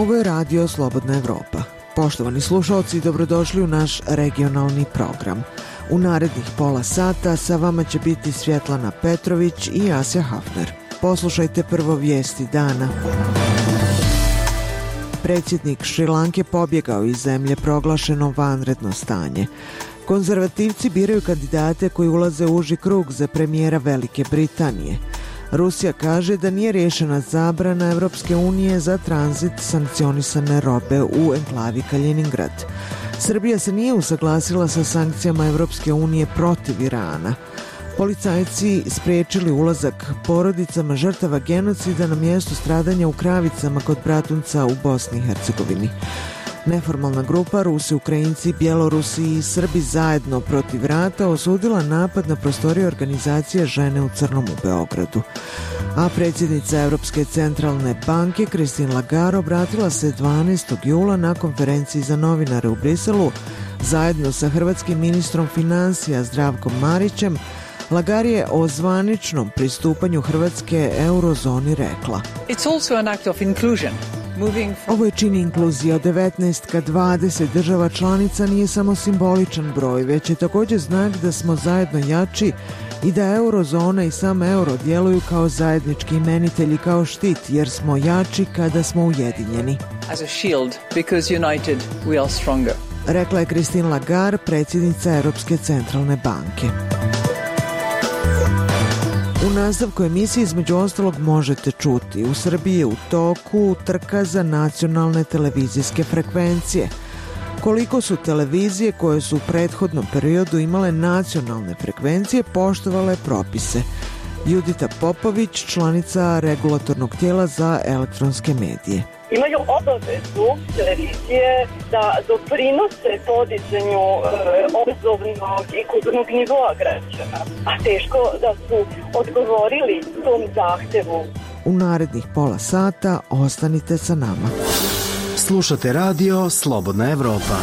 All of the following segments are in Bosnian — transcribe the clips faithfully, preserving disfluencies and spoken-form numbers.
Ovo je radio Slobodna Evropa. Poštovani slušalci, dobrodošli u naš regionalni program. U narednih pola sata sa vama će biti Svjetlana Petrović i Asja Hafner. Poslušajte prvo vijesti dana. Predsjednik Šrilanke pobjegao iz zemlje, proglašeno vanredno stanje. Konzervativci biraju kandidate koji ulaze u uži krug za premijera Velike Britanije. Rusija kaže da nije rješena zabrana Evropske unije za tranzit sankcionisane robe u enklavi Kaliningrad. Srbija se nije usaglasila sa sankcijama Evropske unije protiv Irana. Policajci spriječili ulazak porodicama žrtava genocida na mjestu stradanja u Kravicama kod Bratunca u Bosni i Hercegovini. Neformalna grupa Rusi, Ukrajinci, Bjelorusi i Srbi zajedno protiv rata osudila napad na prostorije organizacije Žene u crnom u Beogradu. A predsjednica Europske centralne banke Christine Lagarde obratila se dvanaestog jula na konferenciji za novinare u Briselu zajedno sa hrvatskim ministrom financija Zdravkom Marićem. Lagarde je o zvaničnom pristupanju Hrvatske eurozoni rekla: It's also an act of inclusion. Ovo je čin inkluzije. Od devetnaest ka dvadeset država članica nije samo simboličan broj, već je također znak da smo zajedno jači i da eurozona i sam euro djeluju kao zajednički imenitelji, kao štit, jer smo jači kada smo ujedinjeni. As a shield, because united we are stronger. Rekla je Christine Lagarde, predsjednica Europske centralne banke. U nastavku emisije između ostalog možete čuti: u Srbiji je u toku trka za nacionalne televizijske frekvencije. Koliko su televizije koje su u prethodnom periodu imale nacionalne frekvencije poštovale propise? Judita Popović, članica regulatornog tijela za elektronske medije. Imaju obavezu televizije da doprinose podizanju e, obrazovnog i kulturnog nivoa građana, a teško da su odgovorili tom zahtevu. U narednih pola sata ostanite sa nama. Slušate radio Slobodna Evropa.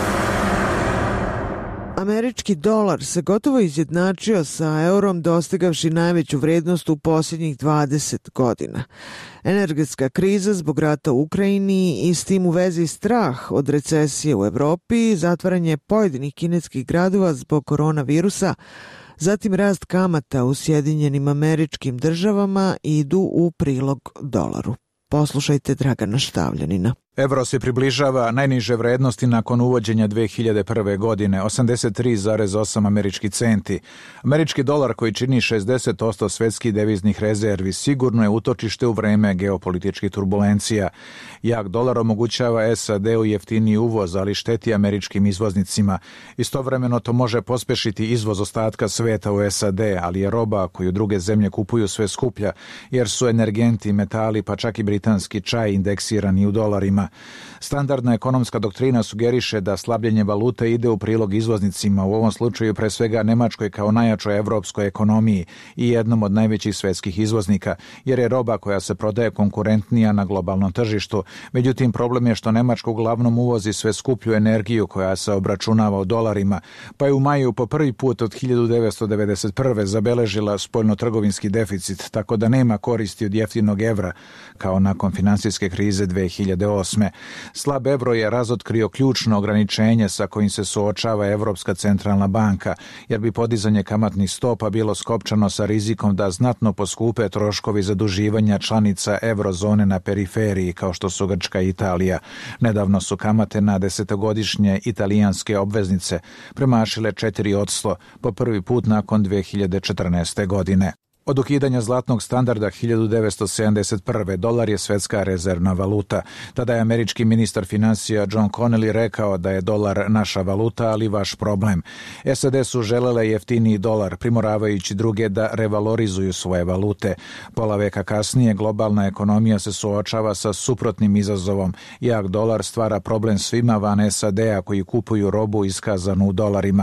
Američki dolar se gotovo izjednačio sa eurom, dostigavši najveću vrijednost u posljednjih dvadeset godina. Energetska kriza zbog rata u Ukrajini i s tim u vezi strah od recesije u Europi, zatvaranje pojedinih kineskih gradova zbog koronavirusa, zatim rast kamata u Sjedinjenim Američkim Državama idu u prilog dolaru. Poslušajte Dragana Štavljanina. Evro se približava najniže vrednosti nakon uvođenja dve hiljade prve. godine, osamdeset tri zarez osam američki centi. Američki dolar, koji čini šezdeset posto svetskih deviznih rezervi, sigurno je utočište u vreme geopolitičkih turbulencija. Jak dolar omogućava S A D-u jeftiniji uvoz, ali šteti američkim izvoznicima. Istovremeno to može pospešiti izvoz ostatka sveta u S A D, ali je roba koju druge zemlje kupuju sve skuplja, jer su energenti, metali, pa čak i britanski čaj indeksirani u dolarima. Standardna ekonomska doktrina sugeriše da slabljenje valute ide u prilog izvoznicima, u ovom slučaju pre svega Nemačkoj kao najjačoj evropskoj ekonomiji i jednom od najvećih svetskih izvoznika, jer je roba koja se prodaje konkurentnija na globalnom tržištu. Međutim, problem je što Nemačka uglavnom uvozi sve skuplju energiju koja se obračunava u dolarima, pa je u maju po prvi put od hiljadu devetsto devedeset prve. zabeležila spoljnotrgovinski deficit, tako da nema koristi od jeftinog evra, kao nakon finansijske krize dve hiljade osme. Slab evro je razotkrio ključno ograničenje sa kojim se suočava Evropska centralna banka, jer bi podizanje kamatnih stopa bilo skopčano sa rizikom da znatno poskupe troškovi zaduživanja članica eurozone na periferiji, kao što su Grčka i Italija. Nedavno su kamate na desetogodišnje italijanske obveznice premašile četiri posto po prvi put nakon dve hiljade četrnaeste. godine. Od ukidanja zlatnog standarda hiljadu devetsto sedamdeset prve. dolar je svetska rezervna valuta. Tada je američki ministar financija John Connally rekao da je dolar naša valuta, ali vaš problem. S A D su želele jeftiniji dolar, primoravajući druge da revalorizuju svoje valute. Pola veka kasnije globalna ekonomija se suočava sa suprotnim izazovom. Jak dolar stvara problem svima van S A D-a koji kupuju robu iskazanu u dolarima.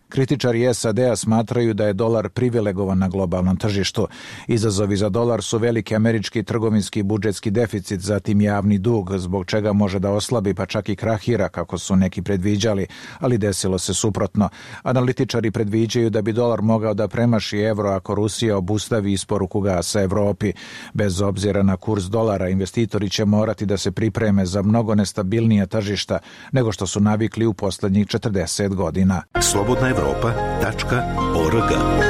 Kritičari S A D-a smatraju da je dolar privilegovan na globalnom tržištu. Izazovi za dolar su veliki američki trgovinski i budžetski deficit, zatim javni dug, zbog čega može da oslabi pa čak i krahira, kako su neki predviđali, ali desilo se suprotno. Analitičari predviđaju da bi dolar mogao da premaši evro ako Rusija obustavi isporuku gasa Evropi. Bez obzira na kurs dolara, investitori će morati da se pripreme za mnogo nestabilnija tržišta nego što su navikli u poslednjih četrdeset godina. slobodna evropa tačka org.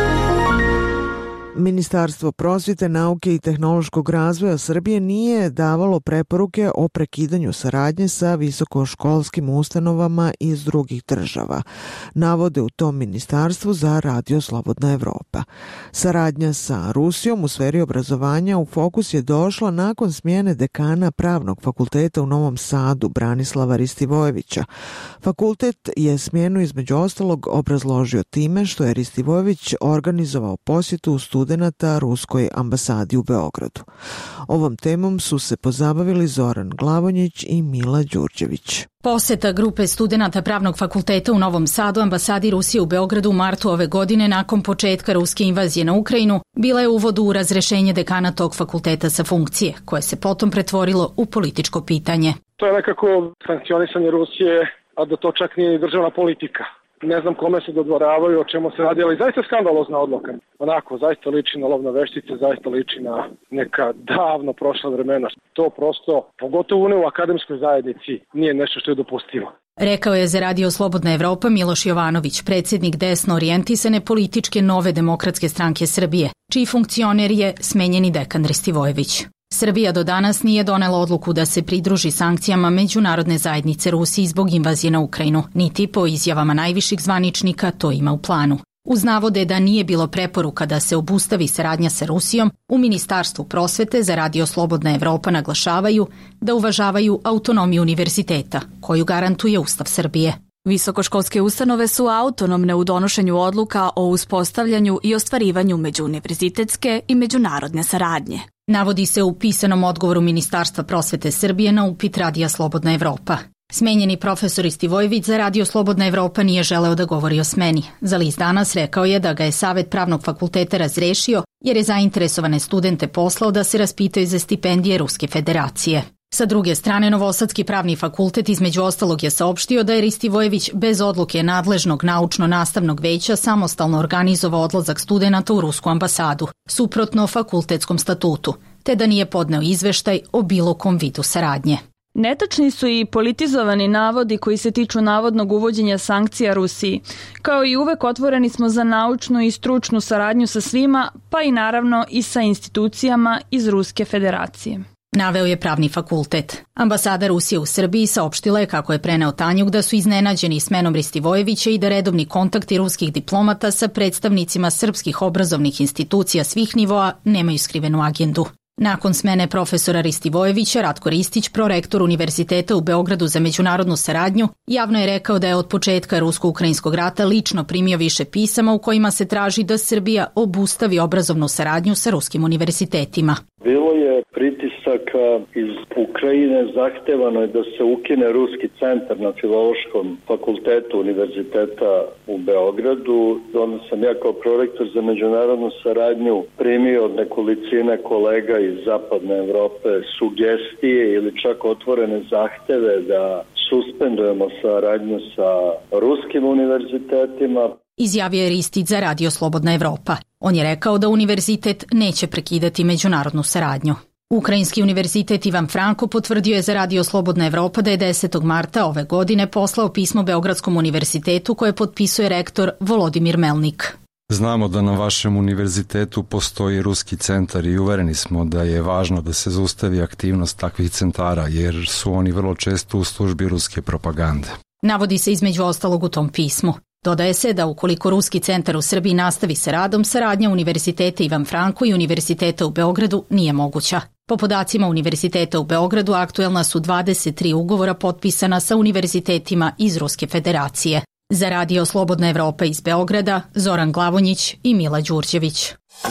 Ministarstvo prosvete, nauke i tehnološkog razvoja Srbije nije davalo preporuke o prekidanju saradnje sa visokoškolskim ustanovama iz drugih država. Navode u tom ministarstvu za Radio Slobodna Evropa. Saradnja sa Rusijom u sferi obrazovanja u fokus je došla nakon smjene dekana Pravnog fakulteta u Novom Sadu, Branislava Ristivojevića. Fakultet je smjenu između ostalog obrazložio time što je Ristivojević organizovao posjetu u studiju studenata Ruskoj ambasadi u Beogradu. Ovom temom su se pozabavili Zoran Glavonjić i Mila Đurđević. Poseta grupe studenata Pravnog fakulteta u Novom Sadu ambasadi Rusije u Beogradu u martu ove godine nakon početka ruske invazije na Ukrajinu bila je uvod u razrešenje dekana tog fakulteta sa funkcije, koje se potom pretvorilo u političko pitanje. To je nekako sankcionisanje Rusije, a da to čak nije državna politika. Ne znam kome se dodvoravaju, o čemu se radi, ali zaista skandalozna odluka. Onako, zaista liči na lovne veštice, zaista liči na neka davno prošla vremena. To prosto, pogotovo ne u akademskoj zajednici, nije nešto što je dopustivo. Rekao je za Radio Slobodna Evropa Miloš Jovanović, predsjednik desno orijentisane političke Nove demokratske stranke Srbije, čiji funkcioner je smenjeni dekan Ristivojević. Srbija do danas nije donela odluku da se pridruži sankcijama međunarodne zajednice Rusiji zbog invazije na Ukrajinu, niti po izjavama najviših zvaničnika to ima u planu. Uz navode da nije bilo preporuka da se obustavi saradnja sa Rusijom, u Ministarstvu prosvete za Radio Slobodna Evropa naglašavaju da uvažavaju autonomiju univerziteta, koju garantuje Ustav Srbije. Visokoškolske ustanove su autonomne u donošenju odluka o uspostavljanju i ostvarivanju međuuniverzitetske i međunarodne saradnje. Navodi se u pisanom odgovoru Ministarstva prosvete Srbije na upit Radija Slobodna Evropa. Smenjeni profesor Ristivojević za Radio Slobodna Evropa nije želeo da govori o smeni. Za list Danas rekao je da ga je Savet Pravnog fakulteta razrešio jer je zainteresovane studente poslao da se raspitaju za stipendije Ruske federacije. Sa druge strane, Novosadski pravni fakultet između ostalog je saopštio da je Ristivojević bez odluke nadležnog naučno-nastavnog veća samostalno organizovao odlazak studenata u Rusku ambasadu, suprotno fakultetskom statutu, te da nije podneo izveštaj o bilo kom vidu saradnje. Netačni su i politizovani navodi koji se tiču navodnog uvođenja sankcija Rusiji. Kao i uvek otvoreni smo za naučnu i stručnu saradnju sa svima, pa i naravno i sa institucijama iz Ruske federacije. Naveo je Pravni fakultet. Ambasada Rusije u Srbiji saopštila je kako je preneo Tanjug da su iznenađeni smenom Ristivojevića i da redovni kontakti ruskih diplomata sa predstavnicima srpskih obrazovnih institucija svih nivoa nemaju skrivenu agendu. Nakon smene profesora Ristivojevića, Ratko Ristić, prorektor Univerziteta u Beogradu za međunarodnu saradnju, javno je rekao da je od početka rusko-ukrajinskog rata lično primio više pisama u kojima se traži da Srbija obustavi obrazovnu saradnju sa ruskim univerzitetima. Bilo je pritisaka iz Ukrajine, zahtevano je da se ukine Ruski centar na Filološkom fakultetu Univerziteta u Beogradu. Onda sam ja kao prorektor za međunarodnu saradnju primio od nekolicine kolega iz Zapadne Evrope sugestije ili čak otvorene zahteve da suspendujemo saradnju sa ruskim univerzitetima. Izjavio je Ristić za Radio Slobodna Evropa. On je rekao da univerzitet neće prekidati međunarodnu saradnju. Ukrajinski univerzitet Ivan Franko potvrdio je za Radio Slobodna Evropa da je desetog marta ove godine poslao pismo Beogradskom univerzitetu koje potpisuje rektor Volodimir Melnik. Znamo da na vašem univerzitetu postoji ruski centar i uvereni smo da je važno da se zaustavi aktivnost takvih centara jer su oni vrlo često u službi ruske propagande. Navodi se između ostalog u tom pismu. Dodaje se da ukoliko Ruski centar u Srbiji nastavi sa radom, saradnja Univerziteta Ivan Franko i Univerziteta u Beogradu nije moguća. Po podacima Univerziteta u Beogradu aktuelna su dvadeset tri ugovora potpisana sa univerzitetima iz Ruske federacije. Za Radio Slobodna Evropa iz Beograda, Zoran Glavonjić i Mila Đurđević.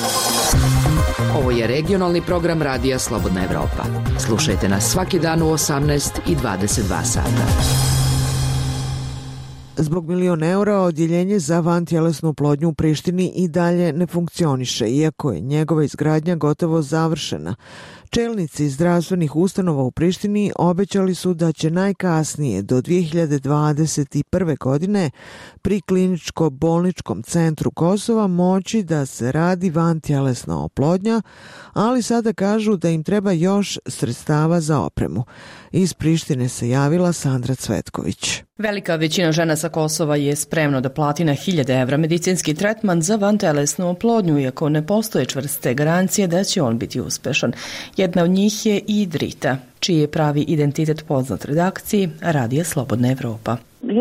Ovo je regionalni program Radija Slobodna Evropa. Slušajte nas svaki dan u osamnaest i dvadeset dva sata. Zbog milion eura odjeljenje za vantjelesnu oplodnju u Prištini i dalje ne funkcioniše, iako je njegova izgradnja gotovo završena. Čelnici zdravstvenih ustanova u Prištini obećali su da će najkasnije do dvije hiljade dvadeset prve. godine pri kliničko-bolničkom centru Kosova moći da se radi vantjelesna oplodnja, ali sada kažu da im treba još sredstava za opremu. Iz Prištine se javila Sandra Cvetković. Velika većina žena sa Kosova je spremno da plati na hiljade evra medicinski tretman za vantelesnu oplodnju, iako ne postoje čvrste garancije da će on biti uspešan. Jedna od njih je i Drita, čiji je pravi identitet poznat redakciji Radija Slobodna Evropa.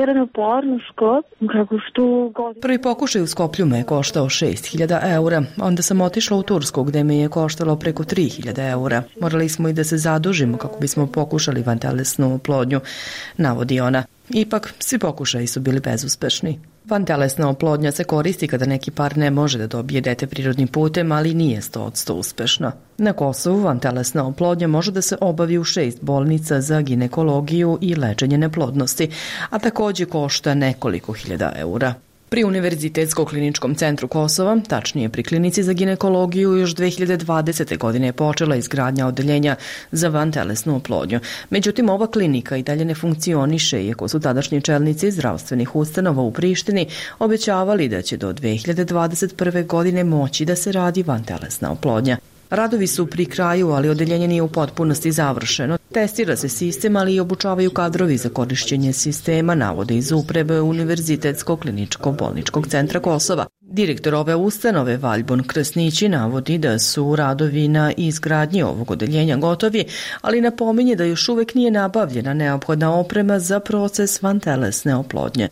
Prvi pokušaj u Skoplju me je koštao šest hiljada eura, onda sam otišla u Tursku gde me je koštalo preko tri hiljade eura. Morali smo i da se zadužimo kako bismo pokušali vantelesnu oplodnju, navodi ona. Ipak, svi pokušaji su bili bezuspešni. Vantelesna oplodnja se koristi kada neki par ne može da dobije dete prirodnim putem, ali nije sto posto uspešna. Na Kosovu vantelesna oplodnja može da se obavi u šest bolnica za ginekologiju i lečenje neplodnosti, a takođe košta nekoliko hiljada eura. Pri Univerzitetsko-kliničkom centru Kosova, tačnije pri klinici za ginekologiju, još dve hiljade dvadesete. godine je počela izgradnja odeljenja za vantelesnu oplodnju. Međutim, ova klinika i dalje ne funkcioniše, iako su tadašnji čelnici zdravstvenih ustanova u Prištini obećavali da će do dve hiljade dvadeset prve. godine moći da se radi vantelesna oplodnja. Radovi su pri kraju, ali odeljenje nije u potpunosti završeno. Testira se sistem, ali i obučavaju kadrovi za korišćenje sistema, navode iz uprave Univerzitetsko-kliničko-bolničkog centra Kosova. Direktor ove ustanove, Valjbun Krasnići, navodi da su radovi na izgradnji ovog odeljenja gotovi, ali napominje da još uvek nije nabavljena neophodna oprema za proces vantelesne oplodnje.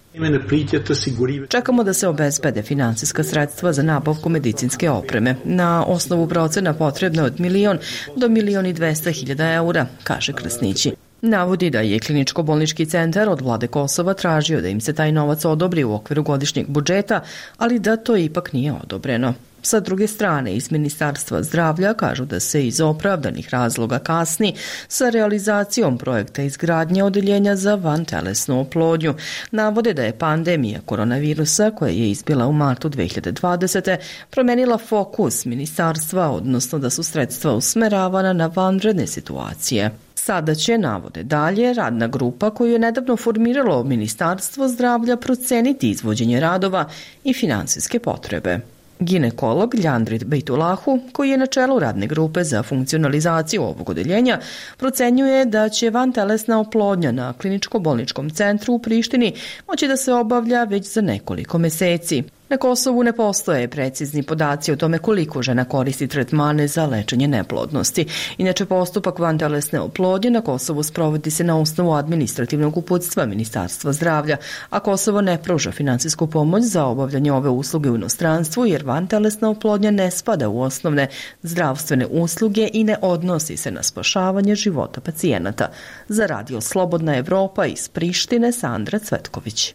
Čekamo da se obezbede finansijska sredstva za nabavku medicinske opreme. Na osnovu procena potrebno od milion do milion i dvesta hiljada eura, kaže Krasnići. Navodi da je kliničko-bolnički centar od vlade Kosova tražio da im se taj novac odobri u okviru godišnjeg budžeta, ali da to ipak nije odobreno. Sa druge strane, iz Ministarstva zdravlja kažu da se iz opravdanih razloga kasni sa realizacijom projekta izgradnje odeljenja za vantelesnu oplodnju. Navode da je pandemija koronavirusa, koja je izbila u martu dve hiljade dvadesete. promenila fokus ministarstva, odnosno da su sredstva usmeravana na vanredne situacije. Sada će, navode dalje, radna grupa koju je nedavno formiralo Ministarstvo zdravlja proceniti izvođenje radova i finansijske potrebe. Ginekolog Ljandrit Bejtulahu, koji je na čelu radne grupe za funkcionalizaciju ovog odeljenja, procenjuje da će vantelesna oplodnja na kliničko-bolničkom centru u Prištini moći da se obavlja već za nekoliko meseci. Na Kosovu ne postoje precizni podaci o tome koliko žena koristi tretmane za lečenje neplodnosti. Inače, postupak vantelesne oplodnje na Kosovu sprovodi se na osnovu administrativnog uputstva Ministarstva zdravlja, a Kosovo ne pruža finansijsku pomoć za obavljanje ove usluge u inostranstvu, jer vantelesna oplodnja ne spada u osnovne zdravstvene usluge i ne odnosi se na spašavanje života pacijenata. Za Radio Slobodna Evropa iz Prištine, Sandra Cvetković.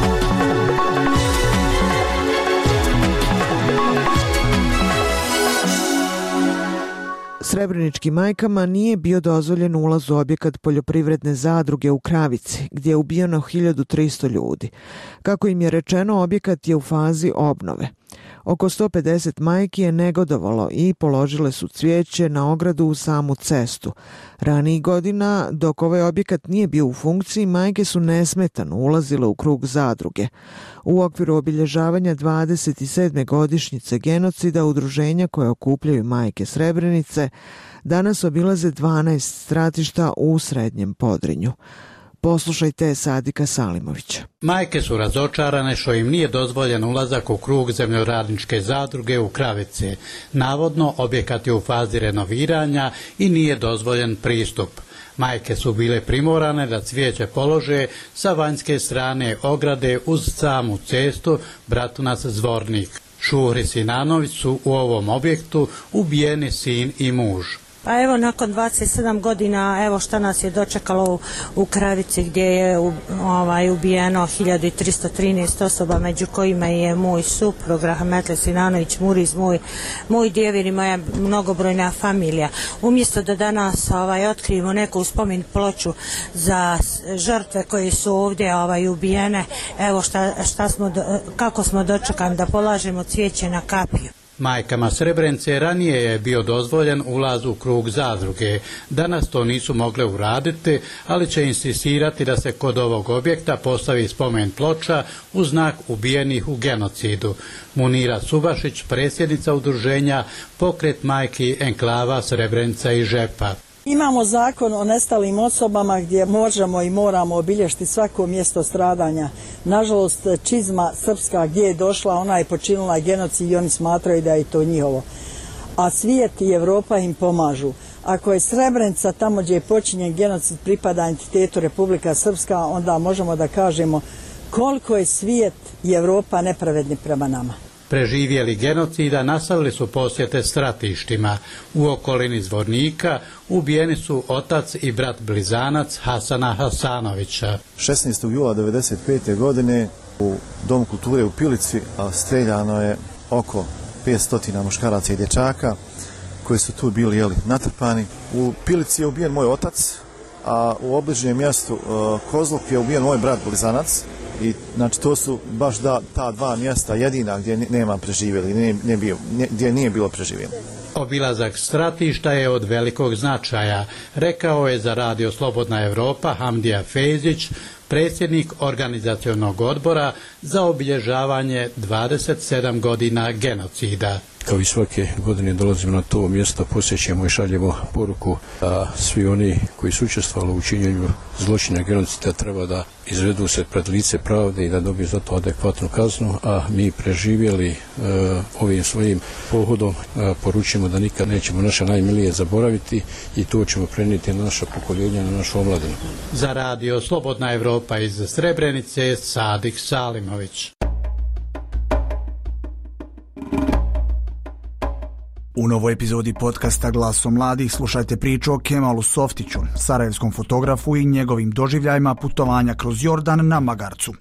Srebreničkim majkama nije bio dozvoljen ulaz u objekat poljoprivredne zadruge u Kravici, gdje je ubijeno hiljadu trista ljudi. Kako im je rečeno, objekat je u fazi obnove. Oko sto pedeset majki je negodovalo i položile su cvijeće na ogradu u samu cestu. Ranijih godina, dok ovaj objekat nije bio u funkciji, majke su nesmetano ulazile u krug zadruge. U okviru obilježavanja dvadeset sedme godišnjice genocida udruženja koje okupljaju majke Srebrenice danas obilaze dvanaest stratišta u Srednjem Podrinju. Poslušajte Sadika Salimovića. Majke su razočarane što im nije dozvoljen ulazak u krug zemljoradničke zadruge u Kravice. Navodno, objekat je u fazi renoviranja i nije dozvoljen pristup. Majke su bile primorane da cvijeće polože sa vanjske strane ograde uz samu cestu Bratunac Zvornik. Šuhri Sinanović su u ovom objektu ubijeni sin i muž. Pa evo nakon dvadeset sedam godina evo šta nas je dočekalo u, u Kravici gdje je u, ovaj, ubijeno hiljadu tristo trinaest osoba, među kojima je moj suprug Rahmetli Sinanović Muriz, moj, moj djevin i moja mnogobrojna familija. Umjesto da danas ovaj, otkrijemo neku spomen ploču za žrtve koje su ovdje ovaj, ubijene, evo šta, šta smo do, kako smo dočekani da polažemo cvijeće na kapiju. Majkama Srebrenice ranije je bio dozvoljen ulaz u krug zadruge. Danas to nisu mogle uraditi, ali će insistirati da se kod ovog objekta postavi spomen ploča u znak ubijenih u genocidu. Munira Subašić, predsjednica udruženja Pokret majki enklava Srebrenica i Žepa. Imamo zakon o nestalim osobama gdje možemo i moramo obilježiti svako mjesto stradanja. Nažalost, čizma srpska gdje je došla, ona je počinila genocid i oni smatraju da je to njihovo. A svijet i Evropa im pomažu. Ako je Srebrenica tamo gdje je počinjen genocid pripada entitetu Republika Srpska, onda možemo da kažemo koliko je svijet i Evropa nepravedni prema nama. Preživjeli genocida nastavili su posjete stratištima. U okolini Zvornika ubijeni su otac i brat blizanac Hasana Hasanovića. šesnaestog jula devedeset pete. godine u Domu kulture u Pilici streljano je oko petsto muškaraca i dječaka koji su tu bili jeli, natrpani. U Pilici je ubijen moj otac, a u obližnjem mjestu uh, Kozluk je ubijen moj brat blizanac. I znači to su baš da, ta dva mjesta jedina gdje nema preživjeli, nije, nije bio, gdje nije bilo preživjeli. Obilazak stratišta je od velikog značaja, rekao je za Radio Slobodna Evropa Hamdija Fejzić, predsjednik organizacionog odbora za obilježavanje dvadeset sedam godina genocida. Kao i svake godine dolazimo na to mjesto, posjećamo i šaljemo poruku da svi oni koji su učestvovali u činjenju zločina genocida treba da izvedu se pred lice pravde i da dobiju za to adekvatnu kaznu, a mi preživjeli e, ovim svojim pohodom e, poručimo da nikad nećemo naše najmilije zaboraviti i to ćemo prenijeti na naša pokoljenja, na našu omladinu. Za Radio Slobodna Evropa iz Srebrenice, Sadik Salimović. U novoj epizodi podcasta Glaso mladih slušajte priču o Kemalu Softiću, sarajevskom fotografu i njegovim doživljajima putovanja kroz Jordan na magarcu.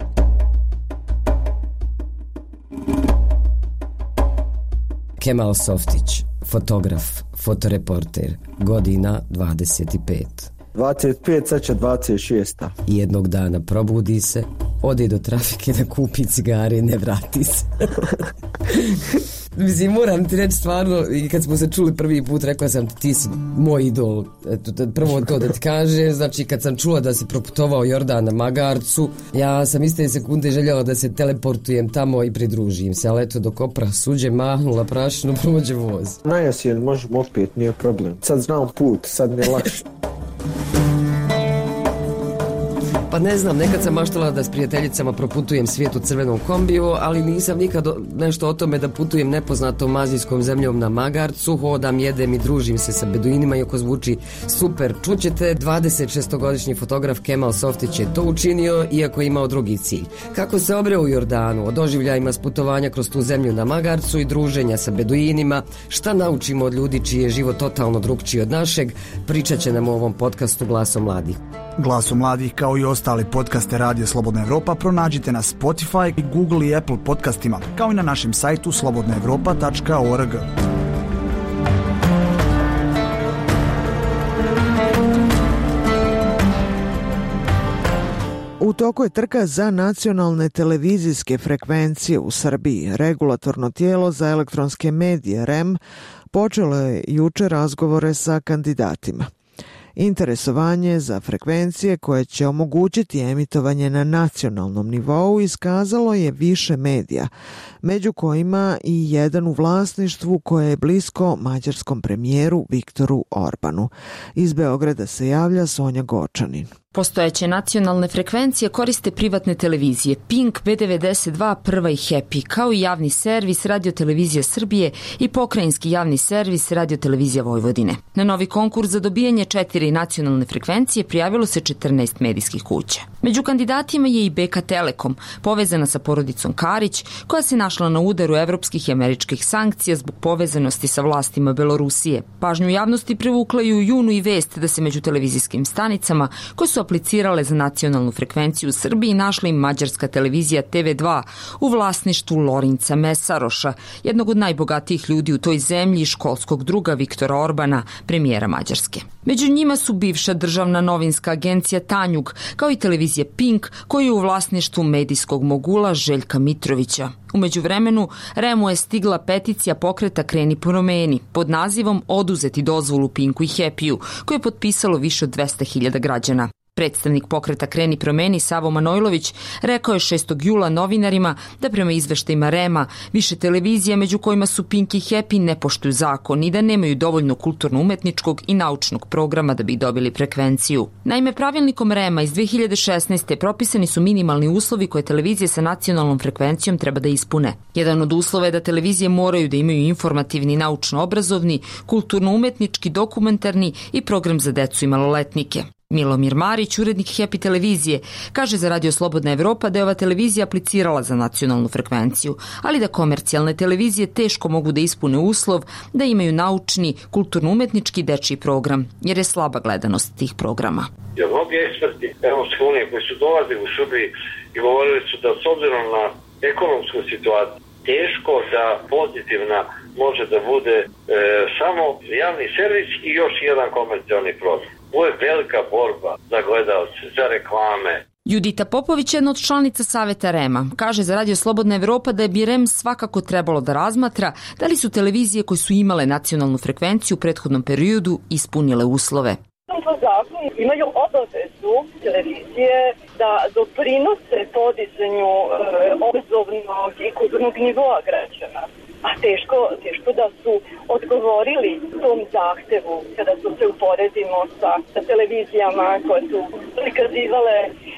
Kemal Softić, fotograf, fotoreporter, godina dvadeset pet. dvadeset pet, sad će dvadeset šest. Jednog dana probudi se, ode do trafike da kupi cigare i ne vrati se. Mislim, moram ti reći stvarno, i kad smo se čuli prvi put, rekla sam ti, ti si moj idol. Eto, prvo to da ti kažem, znači kad sam čula da si proputovao Jordan na magarcu, ja sam iste sekunde željela da se teleportujem tamo i pridružim se, ali eto dok opra suđe mahnula prašinu, prođe voz. Na jesen možemo opet, nije problem. Sad znam put, sad mi je lakše. Pa ne znam, nekad sam maštala da s prijateljicama proputujem svijet u crvenom kombiju, ali nisam nikad nešto o tome da putujem nepoznatom azijskom zemljom na magarcu, hodam, jedem i družim se sa beduinima, iako zvuči super. Čućete, dvadeset šestogodišnji fotograf Kemal Softić je to učinio, iako je imao drugi cilj. Kako se obreo u Jordanu, o doživljajima s putovanja kroz tu zemlju na magarcu i druženja sa beduinima, šta naučimo od ljudi čiji je život totalno drugčiji od našeg, pričat će nam u ovom podcastu Glaso mladih. Glaso mladih, kao i ostali podcaste Radio Slobodna Evropa, pronađite na Spotify, Google i Apple podcastima, kao i na našem sajtu slobodna evropa tačka org. U toku je trka za nacionalne televizijske frekvencije u Srbiji. Regulatorno tijelo za elektronske medije R E M počelo je juče razgovore sa kandidatima. Interesovanje za frekvencije koje će omogućiti emitovanje na nacionalnom nivou iskazalo je više medija, među kojima i jedan u vlasništvu koje je blisko mađarskom premijeru Viktoru Orbanu. Iz Beograda se javlja Sonja Gočanin. Postojeće nacionalne frekvencije koriste privatne televizije Pink, B devedeset dva, Prva i Happy, kao i javni servis Radiotelevizija Srbije i pokrajinski javni servis Radiotelevizija Vojvodine. Na novi konkurs za dobijanje četiri nacionalne frekvencije prijavilo se četrnaest medijskih kuća. Među kandidatima je i B K Telekom, povezana sa porodicom Karić, koja se našla na udaru evropskih i američkih sankcija zbog povezanosti sa vlastima Belorusije. Pažnju javnosti privukla je u junu i vest da se među televizijskim stanicama koje su aplicirale za nacionalnu frekvenciju u Srbiji našla i mađarska televizija T V dva u vlasništvu Lorinca Mesaroša, jednog od najbogatijih ljudi u toj zemlji i školskog druga Viktora Orbana, premijera Mađarske. Među njima su bivša državna novinska agencija Tanjug, kao i televizija Pink, koji je u vlasništvu medijskog mogula Željka Mitrovića. U međuvremenu, REM-u je stigla peticija pokreta Kreni promeni pod nazivom Oduzeti dozvolu Pinku i Happy-u, koje je potpisalo više od dvesta hiljada građana. Predstavnik pokreta Kreni promeni Savo Manojlović rekao je šestog jula novinarima da prema izveštajima REM-a više televizija među kojima su Pink i Happy ne poštuju zakon i da nemaju dovoljno kulturno-umetničkog i naučnog programa da bi dobili frekvenciju. Naime, pravilnikom REM-a iz dve hiljade šesnaeste. propisani su minimalni uslovi koje televizije sa nacionalnom frekvencijom treba da ispune. Jedan od uslova je da televizije moraju da imaju informativni, naučno-obrazovni, kulturno-umetnički, dokumentarni i program za decu i maloletnike. Milomir Marić, urednik Happy televizije, kaže za Radio Slobodna Evropa da je ova televizija aplicirala za nacionalnu frekvenciju, ali da komercijalne televizije teško mogu da ispune uslov da imaju naučni, kulturno-umetnički dečiji program, jer je slaba gledanost tih programa. Jer mnogi eksperti Evropske unije koji su dolazili u Srbiji i govorili su da s obzirom na ekonomsku situaciju teško da pozitivna može da bude e, samo javni servis i još jedan komercijalni program. Ovo je velika borba za gledalce, za reklame. Judita Popović, jedna od članica Saveta REM-a, kaže za Radio Slobodna Evropa da je bi REM svakako trebalo da razmatra da li su televizije koje su imale nacionalnu frekvenciju u prethodnom periodu ispunile uslove. Po zakonu imaju obavezu televizije da doprinose podizanju e, obrazovnog i kulturnog nivoa građana. A teško, teško da su odgovorili tom zahtevu kada su se uporedimo sa, sa televizijama koje su prikazivale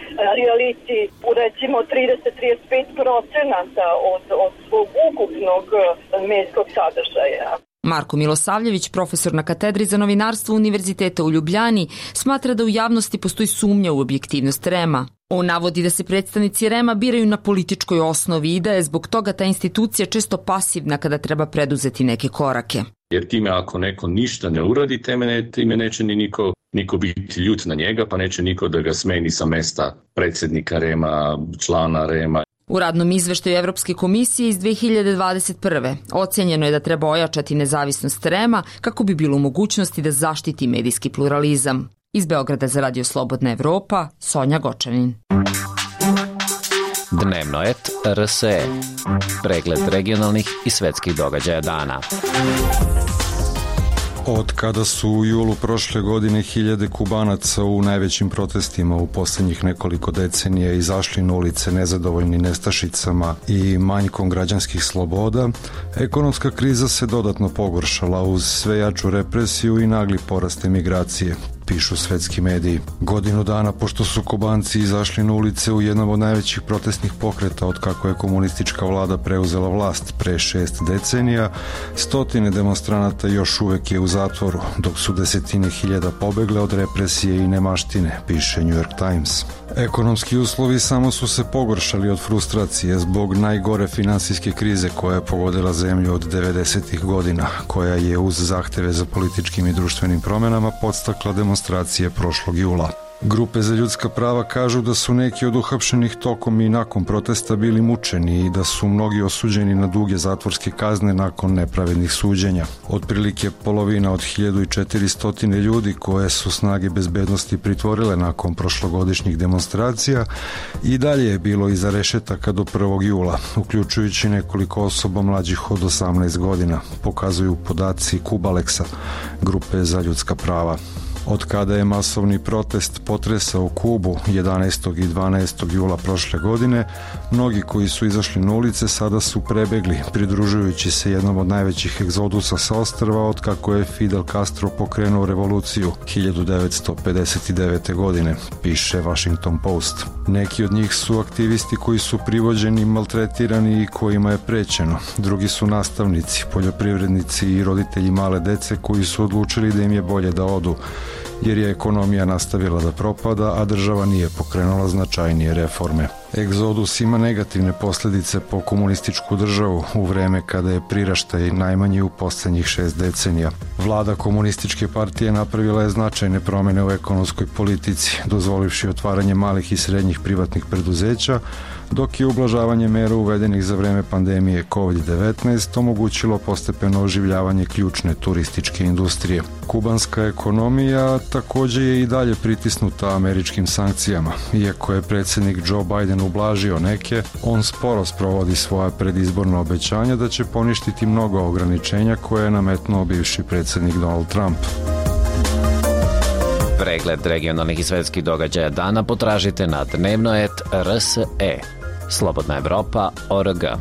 reality u recimo trideset do trideset pet procenata od, od svog ukupnog medijskog sadržaja. Marko Milosavljević, profesor na katedri za novinarstvo Univerziteta u Ljubljani, smatra da u javnosti postoji sumnja u objektivnost REM-a. On navodi da se predstavnici REM-a biraju na političkoj osnovi i da je zbog toga ta institucija često pasivna kada treba preduzeti neke korake. Jer time ako neko ništa ne uradi, time, time neće ni niko, niko biti ljut na njega, pa neće niko da ga smeni sa mesta predsjednika REM-a, člana REM-a. U radnom izveštaju Evropske komisije iz dve hiljade dvadeset prve. ocenjeno je da treba ojačati nezavisnost REM-a kako bi bilo u mogućnosti da zaštiti medijski pluralizam. Iz Beograda za Radio Slobodna Evropa, Sonja Gočanin. Dnevnoet R S E. Pregled regionalnih i svetskih događaja dana. Od kada su u julu prošle godine hiljade Kubanaca u najvećim protestima u posljednjih nekoliko decenija izašli na ulice nezadovoljni nestašicama i manjkom građanskih sloboda, ekonomska kriza se dodatno pogoršala uz sve jaču represiju i nagli porast emigracije, pišu svetski mediji. Godinu dana pošto su Kubanci izašli na ulice u jednom od najvećih protestnih pokreta od kako je komunistička vlada preuzela vlast pre šest decenija, stotine demonstranata još uvek je u zatvoru, dok su desetine hiljada pobegle od represije i nemaštine, piše New York Times. Ekonomski uslovi samo su se pogoršali od frustracije zbog najgore finansijske krize koja je pogodila zemlju od devedesetih godina, koja je uz zahteve za političkim i društvenim promenama podstakla demonstracije prošlog jula. Grupe za ljudska prava kažu da su neki od uhapšenih tokom i nakon protesta bili mučeni i da su mnogi osuđeni na duge zatvorske kazne nakon nepravednih suđenja. Otprilike polovina od hiljadu četiristo ljudi koje su snage bezbednosti pritvorile nakon prošlogodišnjih demonstracija i dalje je bilo iza rešetaka do prvog jula, uključujući nekoliko osoba mlađih od osamnaest godina, pokazuju podaci Kubaleksa, grupe za ljudska prava. Od kada je masovni protest potresao Kubu jedanaestog i dvanaestog jula prošle godine, mnogi koji su izašli na ulice sada su prebegli, pridružujući se jednom od najvećih egzodusa sa ostrva od kako je Fidel Castro pokrenuo revoluciju hiljadu devetsto pedeset devete. godine, piše Washington Post. Neki od njih su aktivisti koji su privođeni, maltretirani i kojima je prećeno. Drugi su nastavnici, poljoprivrednici i roditelji male dece koji su odlučili da im je bolje da odu, jer je ekonomija nastavila da propada, a država nije pokrenula značajnije reforme. Egzodus ima negativne posljedice po komunističku državu u vreme kada je priraštaj najmanji u poslednjih šest decenija. Vlada komunističke partije napravila je značajne promene u ekonomskoj politici, dozvolivši otvaranje malih i srednjih privatnih preduzeća, dok je ublažavanje mera uvedenih za vreme pandemije kovid devetnaest omogućilo postepeno oživljavanje ključne turističke industrije. Kubanska ekonomija takođe je i dalje pritisnuta američkim sankcijama. Iako je predsjednik Joe Biden ublažio neke, on sporo sprovodi svoja predizborna obećanja da će poništiti mnogo ograničenja koje je nametnuo bivši predsjednik Donald Trump. Pregled regionalnih i svetskih događaja dana potražite na dnevnoet R S E. Slobodna Evropa O R G.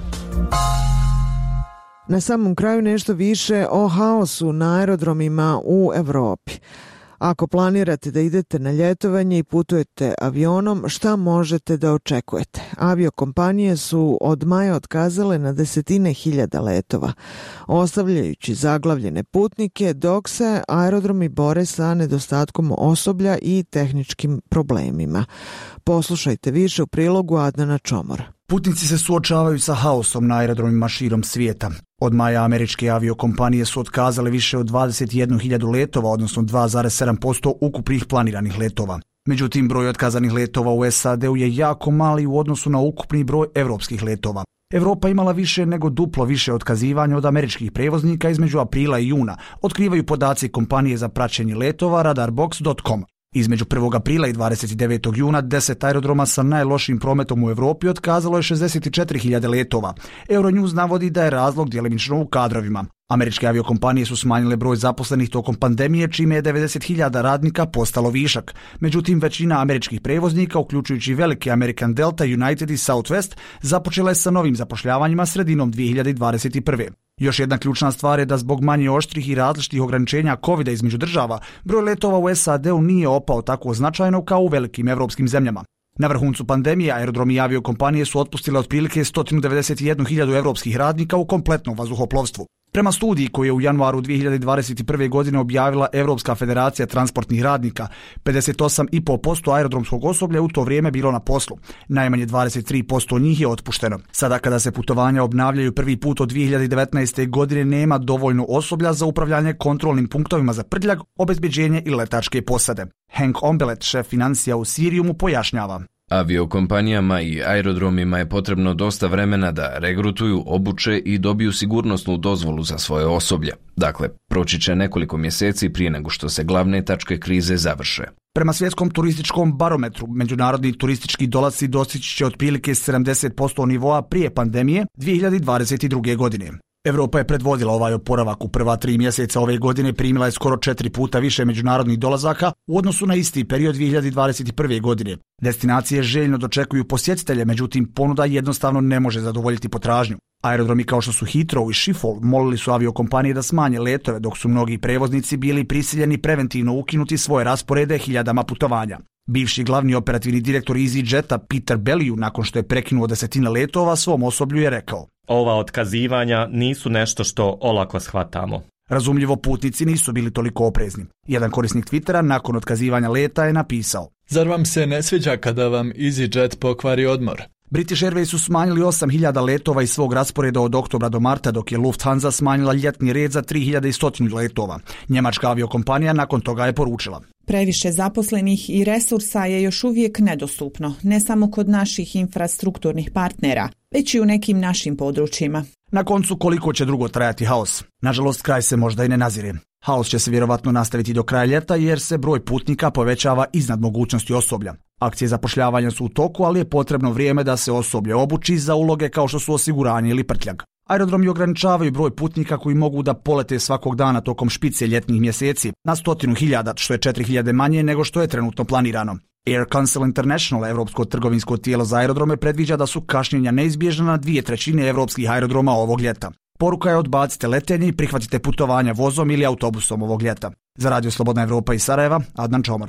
Na samom kraju nešto više o haosu na aerodromima u Evropi. Ako planirate da idete na ljetovanje i putujete avionom, šta možete da očekujete? Aviokompanije su od maja otkazale na desetine hiljada letova, ostavljajući zaglavljene putnike, dok se aerodromi bore sa nedostatkom osoblja i tehničkim problemima. Poslušajte više u prilogu Adnana Čomora. Putnici se suočavaju sa haosom na aerodromima širom svijeta. Od maja američke aviokompanije su otkazale više od dvadeset jednu hiljadu letova, odnosno dva zarez sedam posto ukupnih planiranih letova. Međutim, broj otkazanih letova u S A D-u je jako mali u odnosu na ukupni broj evropskih letova. Evropa imala više nego duplo više otkazivanja od američkih prevoznika između aprila i juna, otkrivaju podaci kompanije za praćenje letova radarbox dot com. Između prvog aprila i dvadeset devetog juna deset aerodroma sa najlošijim prometom u Evropi otkazalo je šezdeset četiri hiljade letova. Euronews navodi da je razlog djelimično u kadrovima. Američke aviokompanije su smanjile broj zaposlenih tokom pandemije, čime je devedeset hiljada radnika postalo višak. Međutim, većina američkih prevoznika, uključujući velike American Delta, United i Southwest, započela je sa novim zapošljavanjima sredinom dvije hiljade dvadeset prve. Još jedna ključna stvar je da zbog manje oštrih i različitih ograničenja kovida između država, broj letova u S A D-u nije opao tako značajno kao u velikim evropskim zemljama. Na vrhuncu pandemije aerodromi i aviokompanije su otpustile otprilike sto devedeset jednu hiljadu evropskih radnika u kompletnom vazduhoplovstvu. Prema studiji koju je u januaru dvije hiljade dvadeset prve. godine objavila Evropska federacija transportnih radnika, pedeset osam zarez pet posto aerodromskog osoblja u to vrijeme bilo na poslu. Najmanje dvadeset tri posto njih je otpušteno. Sada kada se putovanja obnavljaju prvi put od dvije hiljade devetnaeste. godine nema dovoljno osoblja za upravljanje kontrolnim punktovima za prtljag, obezbeđenje i letačke posade. Hank Ombelet, šef financija u Sirijumu, pojašnjava. Aviokompanijama i aerodromima je potrebno dosta vremena da regrutuju, obuče i dobiju sigurnosnu dozvolu za svoje osoblje. Dakle, proći će nekoliko mjeseci prije nego što se glavne tačke krize završe. Prema svjetskom turističkom barometru, međunarodni turistički dolasci dostići će otprilike sedamdeset posto nivoa prije pandemije dvije hiljade dvadeset druge. godine. Evropa je predvodila ovaj oporavak. U prva tri mjeseca ove godine primila je skoro četiri puta više međunarodnih dolazaka u odnosu na isti period dvije hiljade dvadeset prve. godine. Destinacije željno dočekuju posjetitelje, međutim ponuda jednostavno ne može zadovoljiti potražnju. Aerodromi kao što su Heathrow i Schiphol molili su aviokompanije da smanje letove, dok su mnogi prevoznici bili prisiljeni preventivno ukinuti svoje rasporede hiljadama putovanja. Bivši glavni operativni direktor EasyJeta Peter Bellew, nakon što je prekinuo desetine letova, svom osoblju je rekao: Ova otkazivanja nisu nešto što olako shvatamo. Razumljivo, putnici nisu bili toliko oprezni. Jedan korisnik Twittera nakon otkazivanja leta je napisao: Zar vam se ne sviđa kada vam EasyJet pokvari odmor? British Airways su smanjili osam hiljada letova iz svog rasporeda od oktobra do marta, dok je Lufthansa smanjila ljetni red za tri hiljade sto letova. Njemačka aviokompanija nakon toga je poručila: Previše zaposlenih i resursa je još uvijek nedostupno, ne samo kod naših infrastrukturnih partnera, već i u nekim našim područjima. Na koncu, koliko će dugo trajati haos? Nažalost, kraj se možda i ne nazire. Haos će se vjerovatno nastaviti do kraja ljeta jer se broj putnika povećava iznad mogućnosti osoblja. Akcije zapošljavanja su u toku, ali je potrebno vrijeme da se osoblje obuči za uloge kao što su osiguranje ili prtljag. Aerodromi ograničavaju broj putnika koji mogu da polete svakog dana tokom špice ljetnih mjeseci na stotinu hiljada, što je četiri hiljade manje nego što je trenutno planirano. Air Council International, evropsko trgovinsko tijelo za aerodrome, predviđa da su kašnjenja neizbježna na dvije trećine evropskih aerodroma ovog ljeta. Poruka je: odbacite letenje i prihvatite putovanja vozom ili autobusom ovog ljeta. Za Radio Slobodna Evropa iz Sarajeva, Adnan Čomar.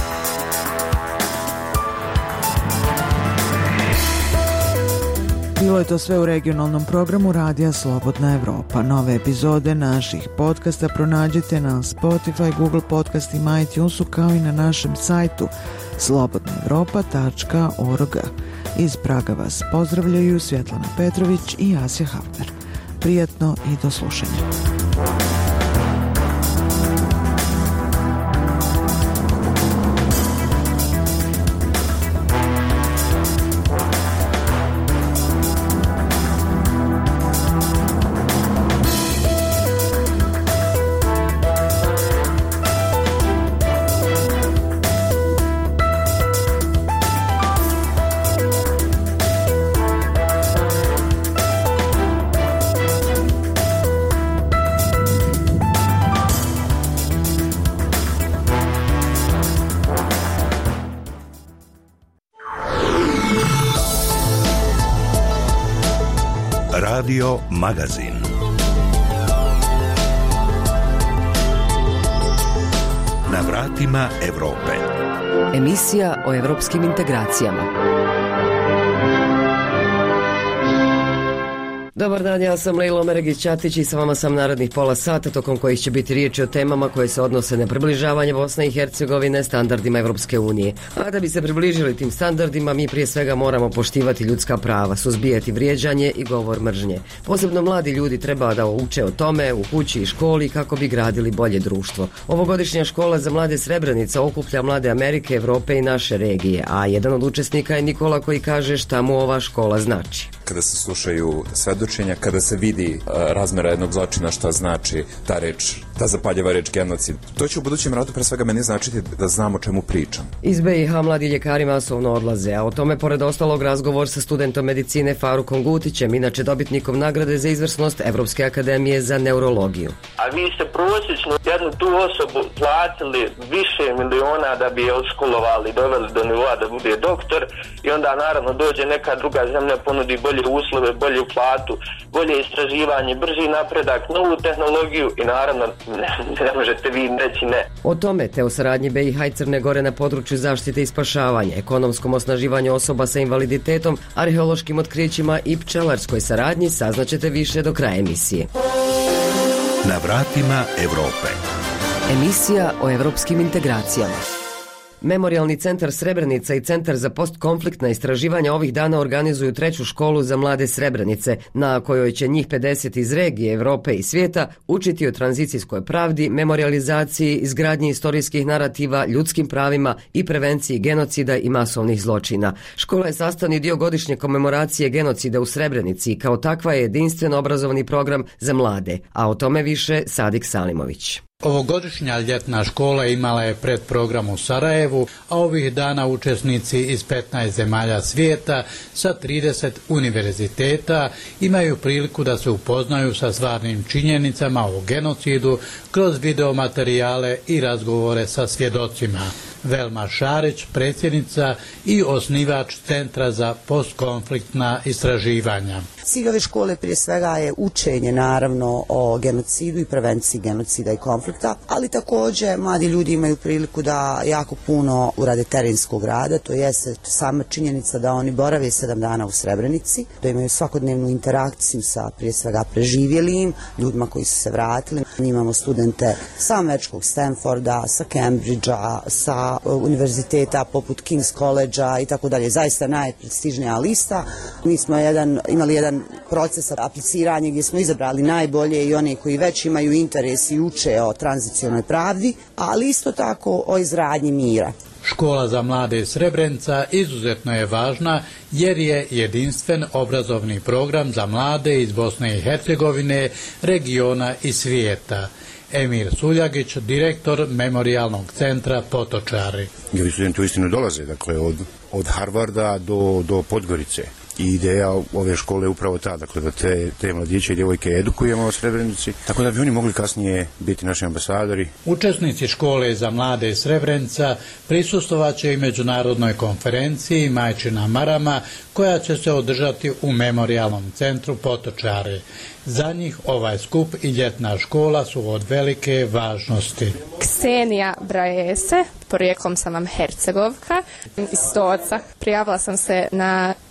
Bilo Bilo je to sve u regionalnom programu Radija Slobodna Evropa. Nove epizode naših podcasta pronađite na Spotify, Google podcastima, iTunesu kao i na našem sajtu slobodna evropa tačka org. Iz Praga vas pozdravljaju Svjetlana Petrović i Asja Hafner. Prijatno i do slušanja. Radio Magazin. Na vratima Evrope. Emisija o evropskim integracijama. Dobar dan, ja sam Lejla Omeregić-Ćatić i sa vama sam narednih pola sata, tokom kojih će biti riječi o temama koje se odnose na približavanje Bosne i Hercegovine standardima Evropske unije. A da bi se približili tim standardima, mi prije svega moramo poštivati ljudska prava, suzbijati vrijeđanje i govor mržnje. Posebno mladi ljudi treba da uče o tome u kući i školi kako bi gradili bolje društvo. Ovogodišnja škola za mlade Srebrenica okuplja mlade Amerike, Evrope i naše regije, a jedan od učesnika je Nikola koji kaže šta mu ova škola znači. Kada se slušaju svedočenja, kada se vidi uh, razmjera jednog zločina, šta znači ta reč, ta zapaljava reč genocid. To će u budućem radu pre svega meni značiti da znam o čemu pričam. Iz B i H mladi ljekari masovno odlaze, a o tome pored ostalog razgovor sa studentom medicine Farukom Gutićem, inače dobitnikom nagrade za izvrsnost Evropske akademije za neurologiju. A vi ste prosječno jednu tu osobu platili više miliona da bi je odškolovali, doveli do nivoa da bude doktor i onda naravno dođe neka druga zemlja, ponudi bolje uslove, bolju platu, bolje istraživanje, brži napredak, novu tehnologiju i naravno ne, ne možete vi reći ne. O tome te o saradnji B i H i Crne Gore na području zaštite i spašavanja, ekonomskom osnaživanju osoba sa invaliditetom, arheološkim otkrićima i pčelarskoj saradnji saznaćete više do kraja emisije. Na vratima Evrope. Emisija o evropskim integracijama. Memorijalni centar Srebrenica i Centar za postkonfliktna istraživanja ovih dana organizuju treću školu za mlade Srebrenice, na kojoj će njih pedeset iz regije, Evrope i svijeta učiti o tranzicijskoj pravdi, memorializaciji, izgradnji istorijskih narativa, ljudskim pravima i prevenciji genocida i masovnih zločina. Škola je sastavni dio godišnje komemoracije genocida u Srebrenici i kao takva je jedinstven obrazovni program za mlade, a o tome više Sadik Salimović. Ovogodišnja ljetna škola imala je predprogram u Sarajevu, a ovih dana učesnici iz petnaest zemalja svijeta sa trideset univerziteta imaju priliku da se upoznaju sa stvarnim činjenicama o genocidu kroz videomaterijale i razgovore sa svjedocima. Velma Šarić, predsjednica i osnivač Centra za postkonfliktna istraživanja. Cilj ove škole prije svega je učenje naravno o genocidu i prevenciji genocida i konflikta, ali također mladi ljudi imaju priliku da jako puno urade terenskog rada, to jeste sama činjenica da oni borave sedam dana u Srebrenici, da imaju svakodnevnu interakciju sa prije svega preživjelim, ljudima koji su se vratili. Imamo studente sa američkog Stanforda, sa Cambridgea, sa univerziteta poput King's College-a i tako dalje, zaista najprestižnija lista. Mi smo jedan, imali jedan proces apliciranja gdje smo izabrali najbolje i one koji već imaju interes i uče o tranzicionoj pravdi, ali isto tako o izgradnji mira. Škola za mlade Srebrenica izuzetno je važna jer je jedinstven obrazovni program za mlade iz Bosne i Hercegovine, regiona i svijeta. Emir Suljagić, direktor Memorijalnog centra Potočari. I ovi studenti uistinu dolaze, dakle, od, od Harvarda do, do Podgorice. I ideja ove škole je upravo ta, dakle, da te, te mladiće i djevojke edukujemo u Srebrenici, tako da bi oni mogli kasnije biti naši ambasadori. Učesnici škole za mlade Srebrenica prisustvovat će i međunarodnoj konferenciji Majčina Marama, koja će se održati u Memorijalnom centru Potočari. Za njih ovaj skup i ljetna škola su od velike važnosti. Ksenija Brajese, porijeklom sam vam Hercegovka iz Stoca. Prijavila sam se na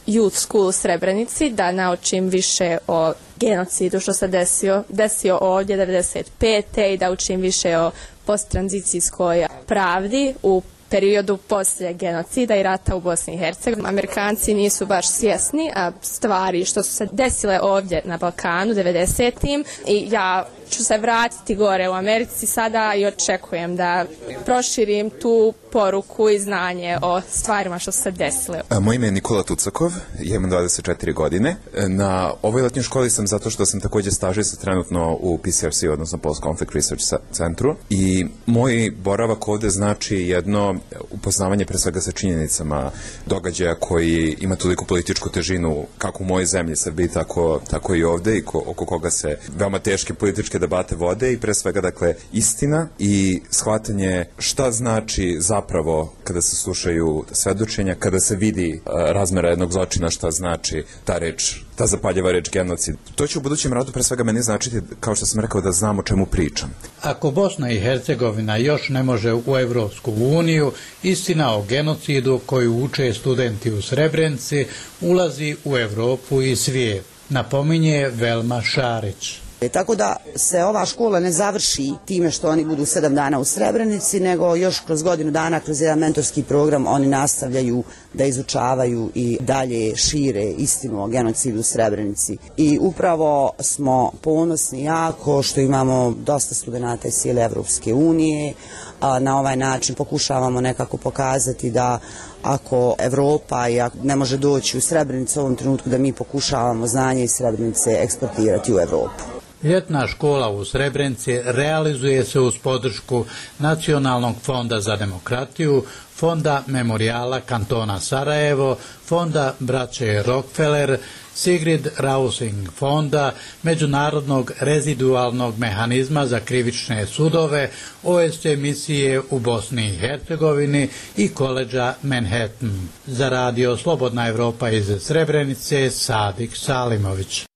Youth School u Srebrenici, da naučim više o genocidu što se desio, desio ovdje devedeset pete i da učim više o posttranzicijskoj pravdi u periodu poslije genocida i rata u Bosni i Hercegovini. Amerikanci nisu baš svjesni a stvari što su se desile ovdje na Balkanu devedesetim i ja ću se vratiti gore u Americi sada i očekujem da proširim tu poruku i znanje o stvarima što su se desile. Moje ime je Nikola Tucakov, ja imam dvadeset četiri godine. Na ovoj letnjoj školi sam zato što sam također stažista trenutno u P C R C, odnosno Post Conflict Research centru, i moj boravak ovde znači jedno upoznavanje pre svega sa činjenicama događaja koji ima toliko političku težinu kako u mojoj zemlji Srbiji, tako, tako i ovde, i ko, oko koga se veoma teške političke debate vode, i pre svega dakle istina i shvatanje šta znači zapravo kada se slušaju svedočenja, kada se vidi uh, razmera jednog zločina, šta znači ta reč, ta zapaljava reč genocid. To će u budućem radu pre svega meni značiti, kao što sam rekao, da znam o čemu pričam. Ako Bosna i Hercegovina još ne može u Evropsku uniju, istina o genocidu koju uče studenti u Srebrenici ulazi u Evropu i svijet, napominje Velma Šarić. Tako da se ova škola ne završi time što oni budu sedam dana u Srebrenici, nego još kroz godinu dana, kroz jedan mentorski program, oni nastavljaju da izučavaju i dalje šire istinu o genocidu u Srebrenici. I upravo smo ponosni jako što imamo dosta studenata iz cijele Evropske unije. A na ovaj način pokušavamo nekako pokazati da ako Evropa ne može doći u Srebrenicu u ovom trenutku, da mi pokušavamo znanje iz Srebrenice eksportirati u Evropu. Ljetna škola u Srebrenici realizuje se uz podršku Nacionalnog fonda za demokratiju, Fonda memorijala kantona Sarajevo, Fonda braće Rockefeller, Sigrid Rausing fonda, Međunarodnog rezidualnog mehanizma za krivične sudove, O S C misije u Bosni i Hercegovini i koleđa Manhattan. Za radio Slobodna Evropa iz Srebrenice, Sadik Salimović.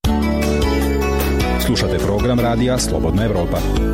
Slušate program radija Slobodna Evropa.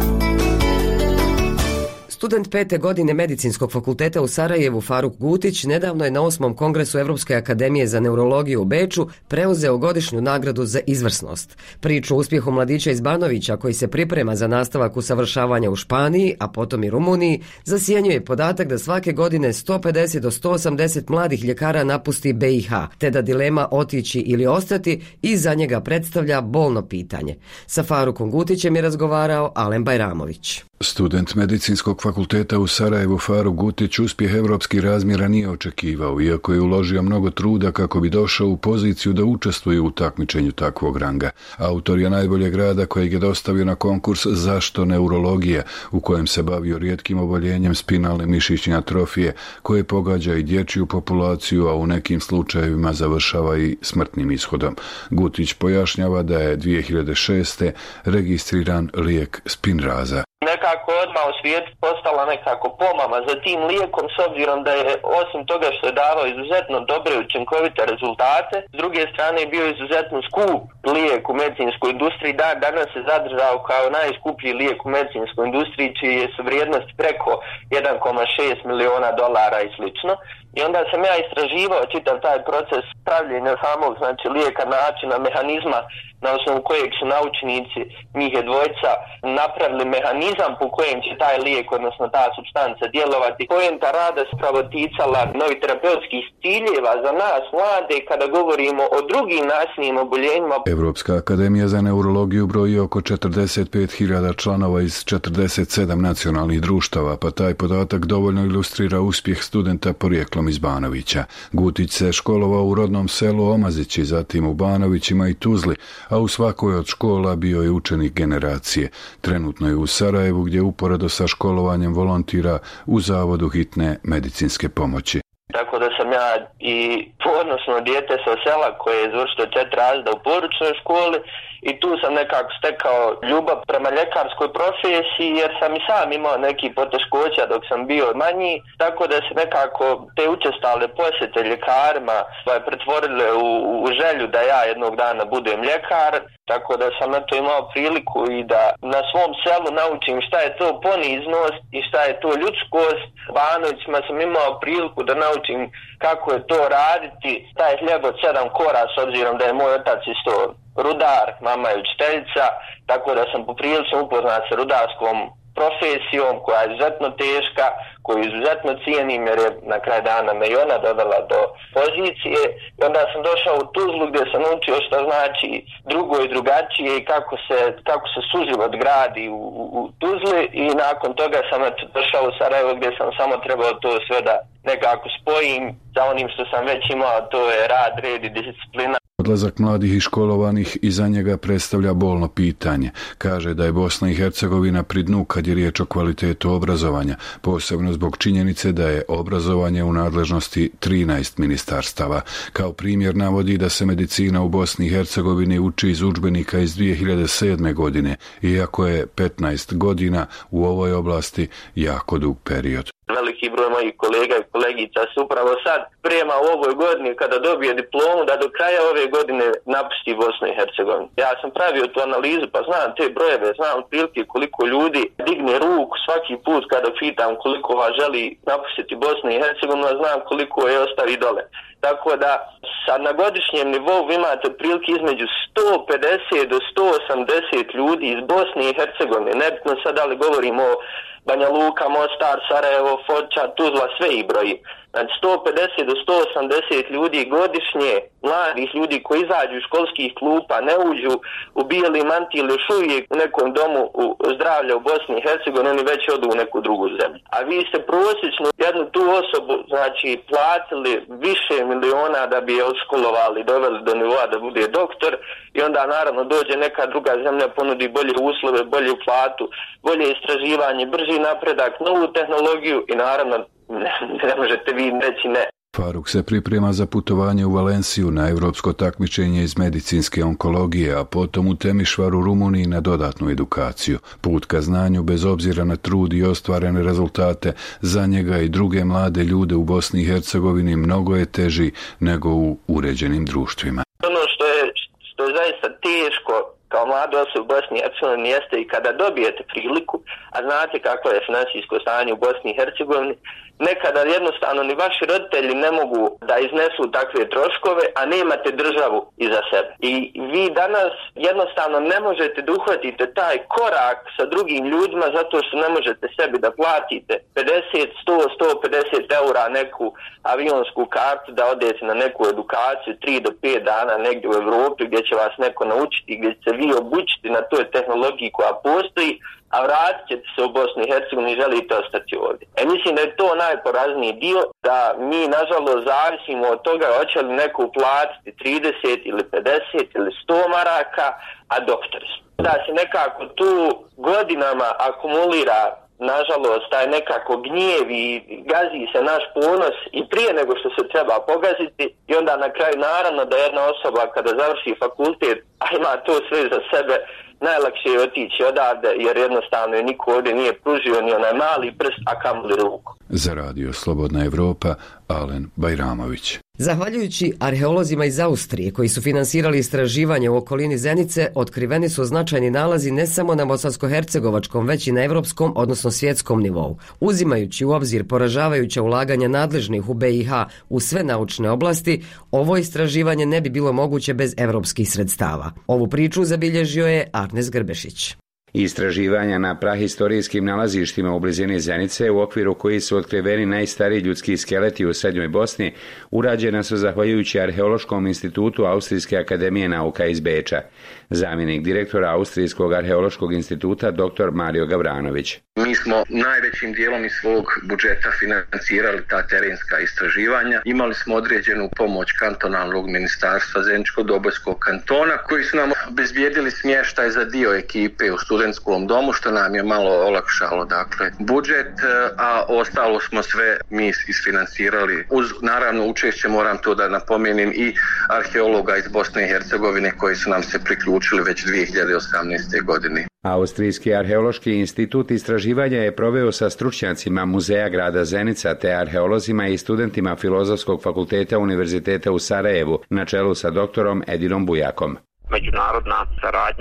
Student pete godine Medicinskog fakulteta u Sarajevu Faruk Gutić nedavno je na osmom kongresu Evropske akademije za neurologiju u Beču preuzeo godišnju nagradu za izvrsnost. Priču o uspjehu mladića iz Banovića koji se priprema za nastavak usavršavanja u Španiji, a potom i Rumuniji, zasjenjuje podatak da svake godine sto pedeset do sto osamdeset mladih ljekara napusti B i H, te da dilema otići ili ostati i za njega predstavlja bolno pitanje. Sa Farukom Gutićem je razgovarao Alen Bajramović. Student Medicinskog fakulteta u Sarajevu Faruk Gutić uspjeh evropskih razmjera nije očekivao, iako je uložio mnogo truda kako bi došao u poziciju da učestvuje u takmičenju takvog ranga. Autor je najboljeg rada kojeg je dostavio na konkurs Zašto neurologija, u kojem se bavio rijetkim oboljenjem spinalne mišićne atrofije, koje pogađa i dječju populaciju, a u nekim slučajevima završava i smrtnim ishodom. Gutić pojašnjava da je dvije hiljade šeste. registriran lijek Spinraza. Nekako odmah u svijetu postala nekako pomama za tim lijekom, s obzirom da je osim toga što je davao izuzetno dobre učinkovite rezultate, s druge strane je bio izuzetno skup lijek u medicinskoj industriji, da danas se zadržao kao najskuplji lijek u medicinskoj industriji, čije su vrijednosti preko jedan zarez šest miliona dolara i slično. I onda sam ja istraživao čitav taj proces pravljenja samog znači lijeka, načina, mehanizma na osnovu kojeg su naučnici, njih je dvojica, napravili mehanizam po kojem će taj lijek, odnosno ta supstanca djelovati. Poenta rada se pravo ticala novih terapeutskih ciljeva za nas mlade kada govorimo o drugim nasilnim oboljenjima. Evropska akademija za neurologiju broji oko četrdeset pet hiljada članova iz četrdeset sedam nacionalnih društava, pa taj podatak dovoljno ilustrira uspjeh studenta porijeklom iz Banovića. Gutić se školovao u rodnom selu Omazići, zatim u Banovićima i Tuzli, a u svakoj od škola bio je učenik generacije. Trenutno je u Sarajevu gdje uporedo sa školovanjem volontira u Zavodu hitne medicinske pomoći. Tako da sam ja i ponosno dijete sa sela koje je završilo četiri razreda u poručnoj školi i tu sam nekako stekao ljubav prema ljekarskoj profesiji jer sam i sam imao neki poteškoća dok sam bio manji, tako da se nekako te učestale posjete ljekarima pretvorile u, u želju da ja jednog dana budem ljekar, tako da sam na to imao priliku i da na svom selu naučim šta je to poniznost i šta je to ljudskost. Banovićima sam imao priliku da naučim naučim kako je to raditi, taj hljeb od sedam kora, s obzirom da je moj otac isto rudar, mama je učiteljica, tako da sam poprilično upoznat sa rudarskom profesijom koja je izuzetno teška, koju izuzetno cijenim jer je na kraj dana me i ona dovela do pozicije. I onda sam došao u Tuzlu gdje sam naučio što znači drugo i drugačije i kako se, kako se suživot gradi u, u, u Tuzli i nakon toga sam došao u Sarajevo gdje sam samo trebao to sve da nekako spojim sa onim što sam već imao, to je rad, red i disciplina. Odlazak mladih i školovanih iza njega predstavlja bolno pitanje. Kaže da je Bosna i Hercegovina pri dnu kad je riječ o kvalitetu obrazovanja, posebno zbog činjenice da je obrazovanje u nadležnosti trinaest ministarstava. Kao primjer navodi da se medicina u Bosni i Hercegovini uči iz udžbenika iz dvije hiljade sedme. godine, iako je petnaest godina u ovoj oblasti jako dug period. Veliki broj mojih kolega i kolegica se upravo sad sprema u ovoj godini kada dobije diplomu da do kraja ove godine napusti Bosnu i Hercegovinu. Ja sam pravio tu analizu pa znam te brojeve, znam otprilike koliko ljudi digne ruku svaki put kada pitam koliko vas želi napustiti Bosnu i Hercegovinu, a znam koliko je ostavi dole. Tako da sad na godišnjem nivou imate otprilike između sto pedeset do sto osamdeset ljudi iz Bosne i Hercegovine. Nebitno sad da li govorimo o Banja Luka, Mostar, Sarajevo, Foča, Tuzla, sve ih broji. Znači sto pedeset do sto osamdeset ljudi godišnje, mladih ljudi koji izađu iz školskih klupa, ne uđu u bijeli mantil ili još uvijek u nekom domu u zdravlja u Bosni i Hercegovini, oni već odu u neku drugu zemlju. A vi ste prosječno jednu tu osobu, znači, platili više miliona da bi je odškolovali, doveli do nivoa da bude doktor i onda naravno dođe neka druga zemlja, ponudi bolje uslove, bolju platu, bolje istraživanje, brži napredak, novu tehnologiju i naravno ne, ne možete vi reći ne. Faruk se priprema za putovanje u Valenciju na europsko takmičenje iz medicinske onkologije, a potom u Temišvar u Rumuniji na dodatnu edukaciju. Put ka znanju, bez obzira na trud i ostvarene rezultate, za njega i druge mlade ljude u Bosni i Hercegovini mnogo je teži nego u uređenim društvima. Ono što je, što je zaista teško kao mlada osoba u Bosni i Hercegovini jeste i kada dobijete priliku, a znate kako je financijsko stanje u Bosni i Hercegovini, nekada jednostavno ni vaši roditelji ne mogu da iznesu takve troškove, a nemate državu iza sebe. I vi danas jednostavno ne možete da uhvatite taj korak sa drugim ljudima zato što ne možete sebi da platite pedeset, sto, sto pedeset eura neku avionsku kartu da odete na neku edukaciju tri do pet dana negdje u Evropi gdje će vas neko naučiti, gdje će vi obučiti na toj tehnologiji koja postoji, a vratit ćete se u Bosnu i Hercegovini i želite ostati ovdje. E mislim da je to najporazniji dio, da mi nažalost zavisimo od toga hoće li neko uplatiti trideset ili pedeset ili sto maraka, a doktori smo. Da se nekako tu godinama akumulira nažalost taj nekako gnjev i gazi se naš ponos i prije nego što se treba pogaziti i onda na kraju naravno da jedna osoba kada završi fakultet, a ima to sve za sebe, najlakše je otići odavde jer jednostavno je niko ovdje nije pružio ni onaj mali prst, a kamoli ruku. Za radio Slobodna Evropa, Alen Bajramović. Zahvaljujući arheolozima iz Austrije koji su finansirali istraživanje u okolini Zenice, otkriveni su značajni nalazi ne samo na bosansko-hercegovačkom, već i na evropskom, odnosno svjetskom nivou. Uzimajući u obzir poražavajuća ulaganja nadležnih u B i H u sve naučne oblasti, ovo istraživanje ne bi bilo moguće bez evropskih sredstava. Ovu priču zabilježio je Arnes Grbešić. Istraživanja na prahistorijskim nalazištima u blizini Zenice, u okviru koji su otkriveni najstariji ljudski skeleti u Srednjoj Bosni, urađena su zahvaljujući Arheološkom institutu Austrijske akademije nauka iz Beča. Zamjenik direktora Austrijskog arheološkog instituta dr. Mario Gavranović. Mi smo najvećim dijelom iz svog budžeta financirali ta terenska istraživanja. Imali smo određenu pomoć kantonalnog ministarstva Zeničko-Dobojskog kantona koji su nam obezbijedili smještaj za dio ekipe u studentskom domu, što nam je malo olakšalo dakle budžet, a ostalo smo sve mi isfinancirali. Uz naravno učešće, moram to da napomenem, i arheologa iz Bosne i Hercegovine koji su nam se priključili već dvije hiljade osamnaeste. godine. Austrijski arheološki institut istraživanja je proveo sa stručnjacima Muzeja grada Zenica te arheolozima i studentima Filozofskog fakulteta Univerziteta u Sarajevu na čelu sa doktorom Edinom Bujakom. Međunarodna saradnja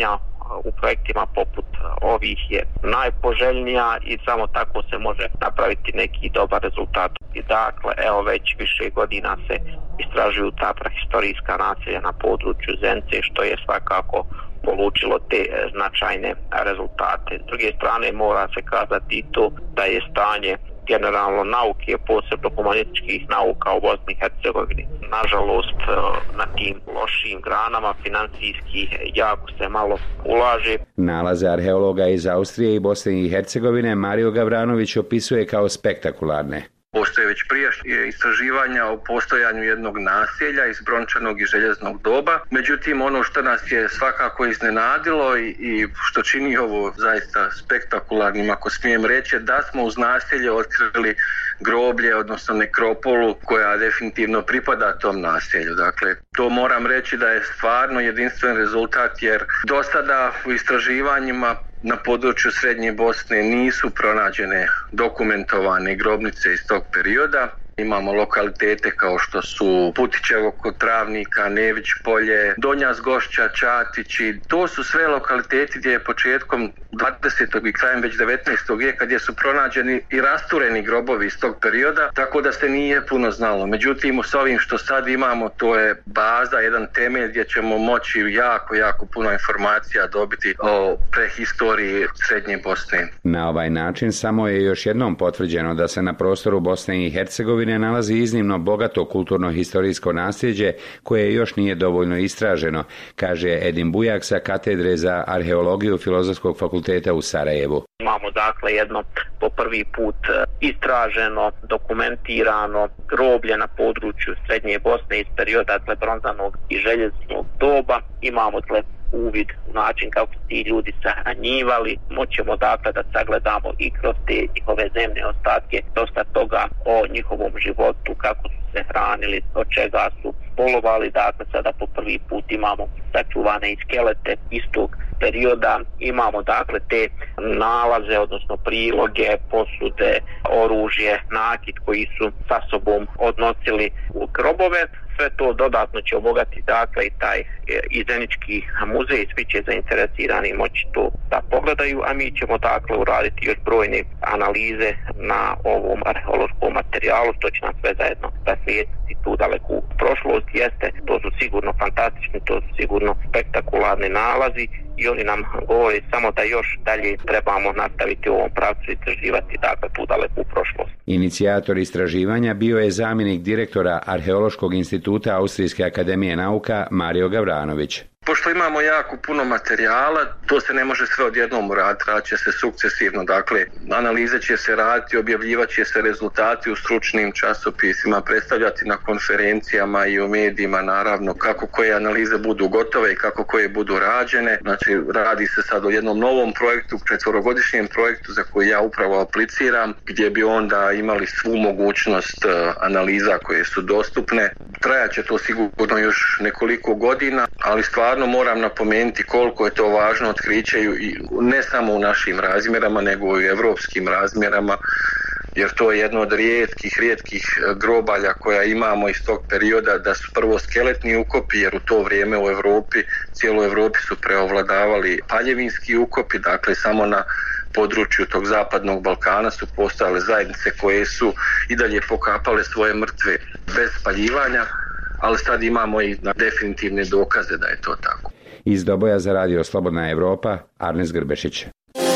u projektima poput ovih je najpoželjnija i samo tako se može napraviti neki dobar rezultat. I dakle, evo već više godina se istražuju ta prahistorijska naselja na području Zenice, što je svakako polučilo te značajne rezultate. S druge strane mora se kazati i to da je stanje generalno nauke, posebno humanističkih nauka u Bosni i Hercegovini. Nažalost, na tim lošim granama financijski jako se malo ulaže. Nalaze arheologa iz Austrije i Bosne i Hercegovine Mario Gavranović opisuje kao spektakularne. Postoje već prijašnje istraživanja o postojanju jednog naselja iz brončanog i željeznog doba. Međutim, ono što nas je svakako iznenadilo i, i što čini ovo zaista spektakularnim, ako smijem reći, da smo uz naselje otkrili groblje, odnosno nekropolu koja definitivno pripada tom naselju. Dakle, to moram reći da je stvarno jedinstven rezultat, jer do sada u istraživanjima na području Srednje Bosne nisu pronađene dokumentovane grobnice iz tog perioda. Imamo lokalitete kao što su Putićevo kod Travnika, Nević polje, Donja Zgošća, Čatići. To su sve lokaliteti gdje je početkom dvadesetog i krajem već devetnaestog vijeka gdje su pronađeni i rastureni grobovi iz tog perioda, tako da se nije puno znalo. Međutim, s ovim što sad imamo, to je baza, jedan temelj gdje ćemo moći jako, jako puno informacija dobiti o prehistoriji Srednje Bosne. Na ovaj način samo je još jednom potvrđeno da se na prostoru Bosne i Hercegovine nalazi iznimno bogato kulturno-historijsko nasljeđe koje još nije dovoljno istraženo, kaže Edin Bujak sa katedre za arheologiju Filozofskog fakulteta u Sarajevu. Imamo dakle jedno po prvi put istraženo, dokumentirano groblje na području Srednje Bosne iz perioda dakle bronzanog i željeznog doba. Imamo dakle uvid u način kako su ti ljudi sahranjivali. Moćemo dakle da sagledamo i kroz te njihove zemne ostatke dosta toga o njihovom životu, kako su se hranili, od čega su polovali. Dakle, sada po prvi put imamo sačuvane i skelete istog perioda. Imamo dakle te nalaze, odnosno priloge, posude, oružje, nakit koji su sa sobom odnosili u grobove. Sve to dodatno će obogatiti dakle i taj Zenički muzej, svi će zainteresirani moći to da pogledaju, a mi ćemo dakle uraditi još brojne analize na ovom arheološkom materijalu, što će nam sve zajedno rasvijetliti tu daleku prošlost. Jeste, to su sigurno fantastični, to su sigurno spektakularni nalazi i oni nam govore samo da još dalje trebamo nastaviti u ovom pravcu istraživati dakle tu daleku prošlost. Inicijator istraživanja bio je zamjenik direktora Arheološkog instituta Austrijske akademije nauka Mario Gavranović. Pošto imamo jako puno materijala, to se ne može sve odjednom uraditi, radit će se sukcesivno, dakle analize će se raditi, objavljivat će se rezultati u stručnim časopisima, predstavljati na konferencijama i u medijima naravno kako koje analize budu gotove i kako koje budu rađene. Znači radi se sad o jednom novom projektu, četvorogodišnjem projektu za koji ja upravo apliciram, gdje bi onda imali svu mogućnost analiza koje su dostupne. Trajat će to sigurno još nekoliko godina, ali stvarno moram napomenuti koliko je to važno otkriće i ne samo u našim razmjerama, nego i u evropskim razmjerama, jer to je jedno od rijetkih, rijetkih grobalja koja imamo iz tog perioda, da su prvo skeletni ukopi, jer u to vrijeme u Europi, cijelu Europi su preovladavali paljevinski ukopi, dakle samo na području tog zapadnog Balkana su postojale zajednice koje su i dalje pokapale svoje mrtve bez spaljivanja, ali sad imamo i definitivne dokaze da je to tako. Iz Doboja za radio Slobodna Evropa, Arnes Grbešić.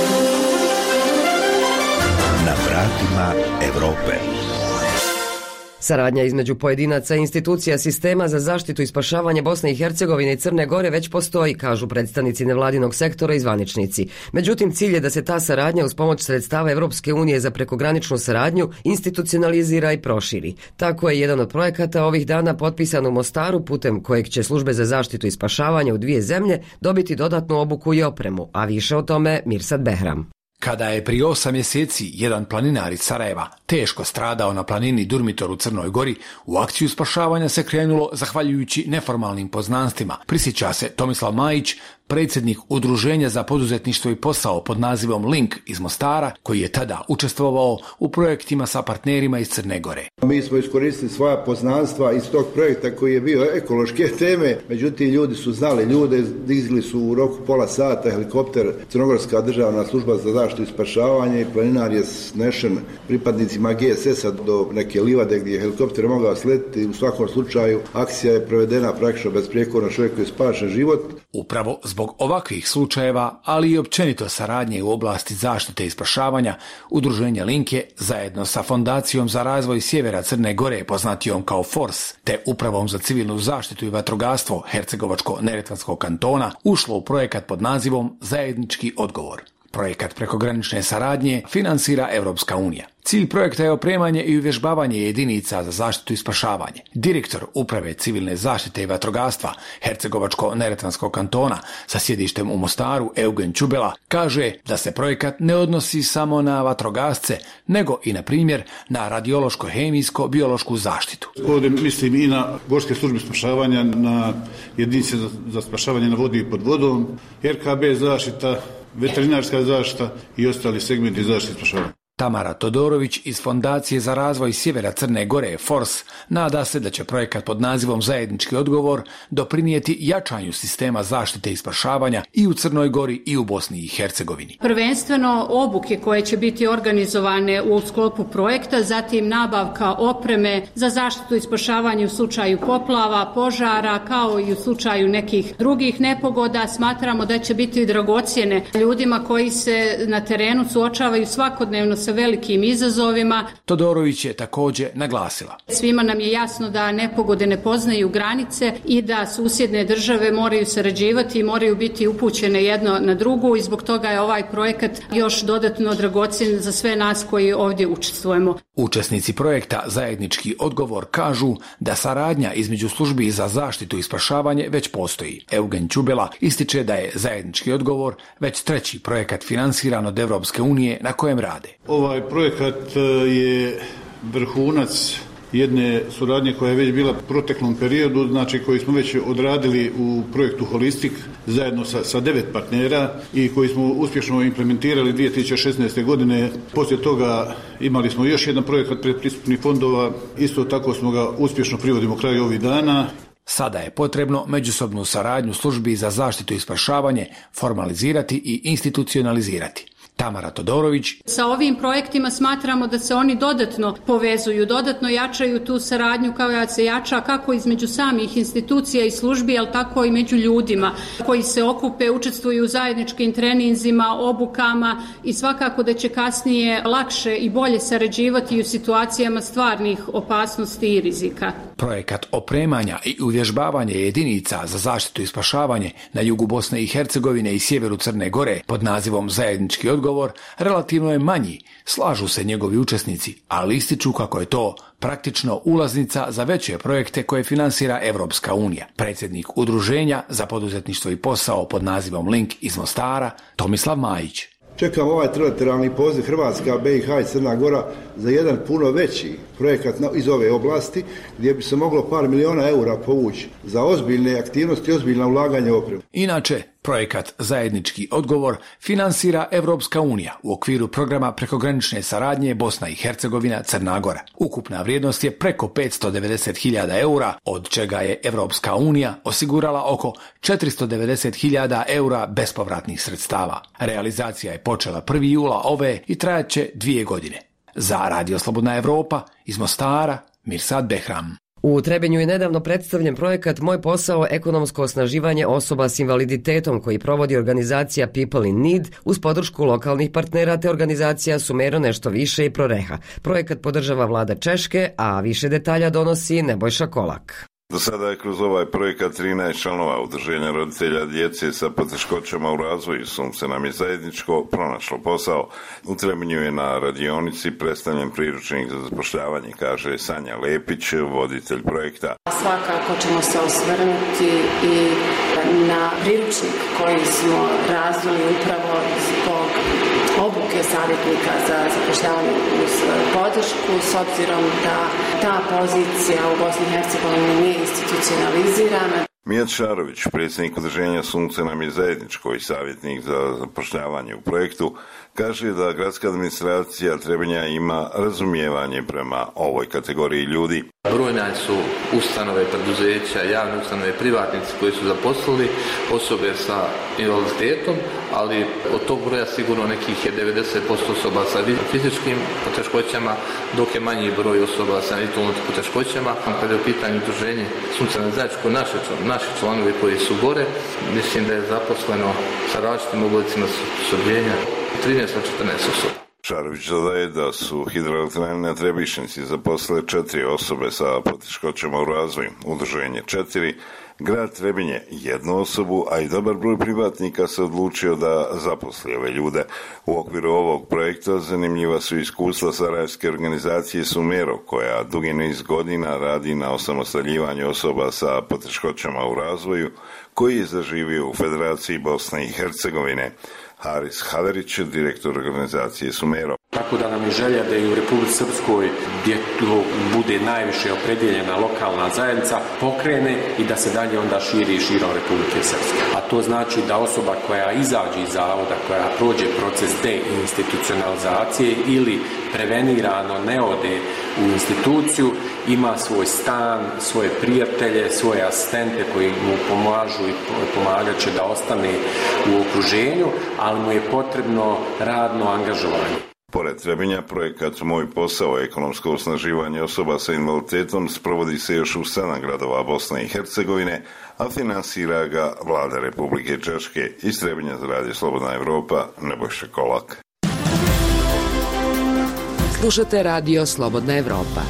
Na vratima Evrope. Saradnja između pojedinaca i institucija sistema za zaštitu i spašavanje Bosne i Hercegovine i Crne Gore već postoji, kažu predstavnici nevladinog sektora i zvaničnici. Međutim, cilj je da se ta saradnja uz pomoć sredstava Evropske unije za prekograničnu saradnju institucionalizira i proširi. Tako je jedan od projekata ovih dana potpisan u Mostaru, putem kojeg će službe za zaštitu i spašavanje u dvije zemlje dobiti dodatnu obuku i opremu, a više o tome Mirsad Behram. Kada je prije osam mjeseci jedan planinar iz Sarajeva teško stradao na planini Durmitor u Crnoj Gori, u akciju spašavanja se krenulo zahvaljujući neformalnim poznanstvima, prisjeća se Tomislav Majić, predsjednik Udruženja za poduzetništvo i posao pod nazivom Link iz Mostara, koji je tada učestvovao u projektima sa partnerima iz Crne Gore. Mi smo iskoristili svoja poznanstva iz tog projekta koji je bio ekološke teme, međutim ljudi su znali ljude, dizili su u roku pola sata helikopter Crnogorska državna služba za zaštitu i spašavanje i planinar je snešen pripadnicima G S S-a do neke livade gdje je helikopter mogao sletiti. U svakom slučaju akcija je provedena praktično besprijekorno, čovjeku je spašen život. Upravo zbog ovakvih slučajeva, ali i općenito saradnje u oblasti zaštite i spašavanja, Udruženje Link je zajedno sa Fondacijom za razvoj sjevera Crne Gore, poznatijom kao Fors, te Upravom za civilnu zaštitu i vatrogastvo Hercegovačko-neretvanskog kantona, ušlo u projekat pod nazivom Zajednički odgovor. Projekat prekogranične saradnje finansira Europska unija. Cilj projekta je opremanje i uvježbavanje jedinica za zaštitu i spašavanje. Direktor Uprave civilne zaštite i vatrogastva Hercegovačko-neretvanskog kantona sa sjedištem u Mostaru, Eugen Čubela, kaže da se projekat ne odnosi samo na vatrogasce, nego i, na primjer, na radiološko-hemijsko-biološku zaštitu. Ovdje mislim i na gorske službe spašavanja, na jedinice za, za spašavanje na vodi i pod vodom, R K B zaštita, veterinarska zaštita i ostali segmenti zaštite i spašavanja. Tamara Todorović iz Fondacije za razvoj sjevera Crne Gore, Fors, nada se da će projekat pod nazivom Zajednički odgovor doprinijeti jačanju sistema zaštite i spašavanja i u Crnoj Gori i u Bosni i Hercegovini. Prvenstveno obuke koje će biti organizovane u sklopu projekta, zatim nabavka opreme za zaštitu i spašavanje u slučaju poplava, požara, kao i u slučaju nekih drugih nepogoda. Smatramo da će biti dragocjene ljudima koji se na terenu suočavaju svakodnevno sa velikim izazovima. Todorović je također naglasila. Svima nam je jasno da nepogode ne poznaju granice i da susjedne države moraju sarađivati i moraju biti upućene jedno na drugu i zbog toga je ovaj projekat još dodatno dragocjen za sve nas koji ovdje učestvujemo. Učesnici projekta Zajednički odgovor kažu da saradnja između službi za zaštitu i spašavanje već postoji. Eugen Čubela ističe da je Zajednički odgovor već treći projekat finansiran od Europske unije na kojem rade. Ovaj projekat je vrhunac jedne suradnje koja je već bila u proteklom periodu, znači koji smo već odradili u projektu Holistik zajedno sa, sa devet partnera i koji smo uspješno implementirali dvije tisuće šesnaeste. godine. Poslije toga imali smo još jedan projekat predpristupnih fondova, isto tako smo ga uspješno privodimo kraju ovih dana. Sada je potrebno međusobnu saradnju službi za zaštitu i spašavanje formalizirati i institucionalizirati. Tamara Todorović. Sa ovim projektima smatramo da se oni dodatno povezuju, dodatno jačaju tu saradnju koja se jača kako između samih institucija i službi, ali tako i među ljudima koji se okupe, učestvuju u zajedničkim treninzima, obukama i svakako da će kasnije lakše i bolje sarađivati u situacijama stvarnih opasnosti i rizika. Projekat opremanja i uvježbavanja jedinica za zaštitu i spašavanje na jugu Bosne i Hercegovine i sjeveru Crne Gore pod nazivom Zajednički odgovor relativno je manji, slažu se njegovi učesnici, ali ističu kako je to praktično ulaznica za veće projekte koje finansira Europska unija. Predsjednik Udruženja za poduzetništvo i posao pod nazivom Link iz Mostara, Tomislav Majić. Čekam ovaj trilateralni poziv Hrvatska, B i H i Crna Gora za jedan puno veći projekat iz ove oblasti gdje bi se moglo par miliona eura povući za ozbiljne aktivnosti i ozbiljna ulaganja u opremu. Inače, projekat Zajednički odgovor finansira Europska unija u okviru programa prekogranične saradnje Bosna i Hercegovina Crna Gora. Ukupna vrijednost je preko petsto devedeset hiljada eura, od čega je Europska unija osigurala oko četiristo devedeset hiljada eura bespovratnih sredstava. Realizacija je počela prvog jula ove i trajat će dvije godine. Za Radio Slobodna Evropa iz Mostara, Mirsad Behram. U Trebinju je nedavno predstavljen projekat Moj posao – ekonomsko osnaživanje osoba s invaliditetom koji provodi organizacija People in Need uz podršku lokalnih partnera te organizacija Sumero nešto više i Proreha. Projekat podržava vlada Češke, a više detalja donosi Nebojša Kolak. Do sada je kroz ovaj projekat trinaest članova udruženja roditelja djece sa poteškoćama u razvoju su se nam je zajedničko pronašlo posao. U Trebinju je na radionici predstavljen priručnik za zapošljavanje, kaže Sanja Lepić, voditelj projekta. Svakako ćemo se osvrnuti i na priručnik koji smo razvili upravo zbog obuke savjetnika za zapošljavanje uz podršku, s obzirom da ta pozicija u Bosni i Hercegovini nije institucionalizirana. Mijat Šarović, predsjednik udruženja Sunce nam je zajedničko i savjetnik za zapošljavanje u projektu, kaže da gradska administracija Trebinja ima razumijevanje prema ovoj kategoriji ljudi. Brojne su ustanove, preduzeća, javne ustanove, privatnici koji su zaposlili osobe sa invaliditetom, ali od tog broja sigurno nekih je devedeset posto osoba sa fizičkim poteškoćama, dok je manji broj osoba sa intelektualnim poteškoćama. Kada je u pitanju udruženje Sunce nam zajedničko, naše, naši članovi koji su gore, mislim da je zaposleno sa različitim oblicima sudjeljenja trinaest do četrnaest osoba. Šarović dodaje da su hidroelektrane na Trebišnici zaposlile četiri osobe sa poteškoćama u razvoju, udruženje četiri, grad Trebinje jednu osobu, a i dobar broj privatnika se odlučio da zaposli ove ljude. U okviru ovog projekta zanimljiva su iskustva sarajevske organizacije Sumero, koja dugi niz godina radi na osamostaljivanju osoba sa poteškoćama u razvoju, koji je zaživio u Federaciji Bosne i Hercegovine. Haris Haverić, direktor organizacije Sumero. Tako da nam je želja da i u Republici Srpskoj, gdje bude najviše opredjeljena lokalna zajednica, pokrene i da se dalje onda širi širom Republike Srpske. A to znači da osoba koja izađe iz zavoda, koja prođe proces deinstitucionalizacije ili prevenirano ne ode u instituciju, ima svoj stan, svoje prijatelje, svoje asistente koji mu pomažu i pomagat će da ostane u okruženju, ali mu je potrebno radno angažovanje. Pored Trebinja, projekat Moj posao, ekonomsko osnaživanje osoba sa invaliditetom, sprovodi se još u sedam gradova Bosne i Hercegovine, a finansira ga vlada Republike Češke. Iz Trebinja za Radio Slobodna Evropa, Nebojša Kolak. Slušate Radio Slobodna Evropa.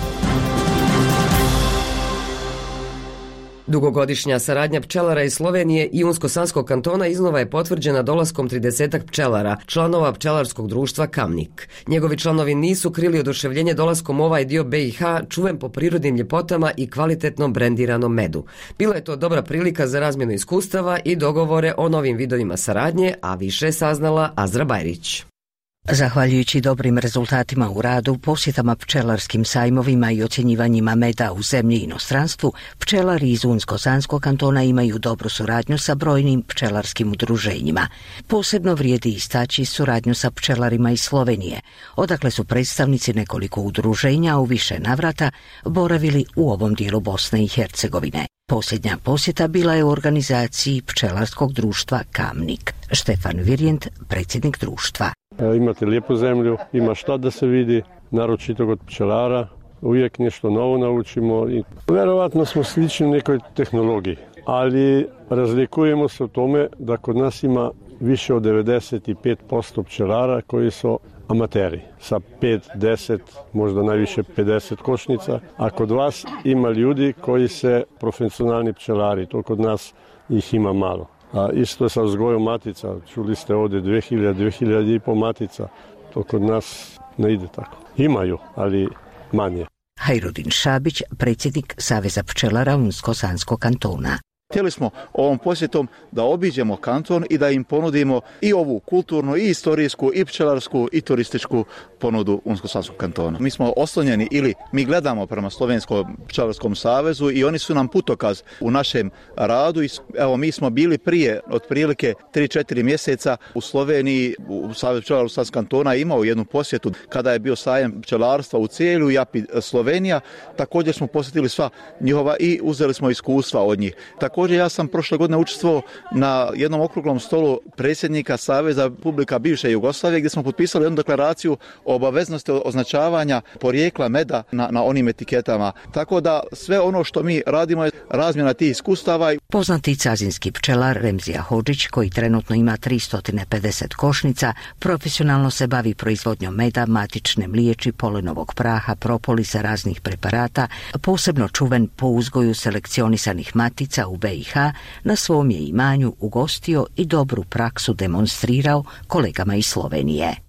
Dugogodišnja saradnja pčelara iz Slovenije i Unsko-Sanskog kantona iznova je potvrđena dolaskom tridesetak pčelara, članova pčelarskog društva Kamnik. Njegovi članovi nisu krili oduševljenje dolaskom ovaj dio B i H, čuven po prirodnim ljepotama i kvalitetnom brendiranom medu. Bila je to dobra prilika za razmjenu iskustava i dogovore o novim vidovima saradnje, a više je saznala Azra Bajrić. Zahvaljujući dobrim rezultatima u radu, posjetama pčelarskim sajmovima i ocjenjivanjima meda u zemlji i inostranstvu, pčelari iz Unsko-Sanskog kantona imaju dobru suradnju sa brojnim pčelarskim udruženjima. Posebno vrijedi istaći suradnju sa pčelarima iz Slovenije, odakle su predstavnici nekoliko udruženja u više navrata boravili u ovom dijelu Bosne i Hercegovine. Posljednja posjeta bila je u organizaciji pčelarskog društva Kamnik. Štefan Virjent, predsjednik društva. Imate lijepu zemlju, ima šta da se vidi, naročito kod pčelara, uvijek nešto novo naučimo i vjerovatno smo slični u nekoj tehnologiji, ali razlikujemo se u tome da kod nas ima više od devedeset pet posto pčelara koji su amateri, sa pet, deset, možda najviše pedeset košnica, a kod vas ima ljudi koji se profesionalni pčelari, to kod nas ih ima malo. A isto je sa uzgojom matica, čuli ste ovdje dvije hiljade, dvije hiljade i pol matica, to kod nas ne ide tako. Imaju, ali manje. Hajrudin Šabić, predsjednik Saveza pčelara Unsko-Sanskog kantona. Htjeli smo ovom posjetom da obiđemo kanton i da im ponudimo i ovu kulturnu, i istorijsku, i pčelarsku, i turističku ponudu Unsko-Sanskog kantona. Mi smo oslonjeni ili mi gledamo prema Slovenskom pčelarskom savezu i oni su nam putokaz u našem radu. Evo, mi smo bili prije otprilike tri četiri mjeseca u Sloveniji, u Savez pčelara Unsko-Sanskog kantona imao jednu posjetu kada je bio sajem pčelarstva u cijelu Japi Slovenija. Također smo posjetili sva njihova i uzeli smo iskustva od njih. Također ja sam prošle godine učestvovao na jednom okruglom stolu predsjednika Saveza Republika bivše Jugoslavije gdje smo potpisali jednu deklaraciju o obaveznosti označavanja porijekla meda na, na onim etiketama. Tako da sve ono što mi radimo je razmjena tih iskustava. Poznati cazinski pčelar Remzija Hodžić, koji trenutno ima tristo pedeset košnica, profesionalno se bavi proizvodnjom meda, matične mliječi, polenovog praha, propolisa, raznih preparata, posebno čuven po uzgoju selekcionisanih matica u B i H, na svom je imanju ugostio i dobru praksu demonstrirao kolegama iz Slovenije.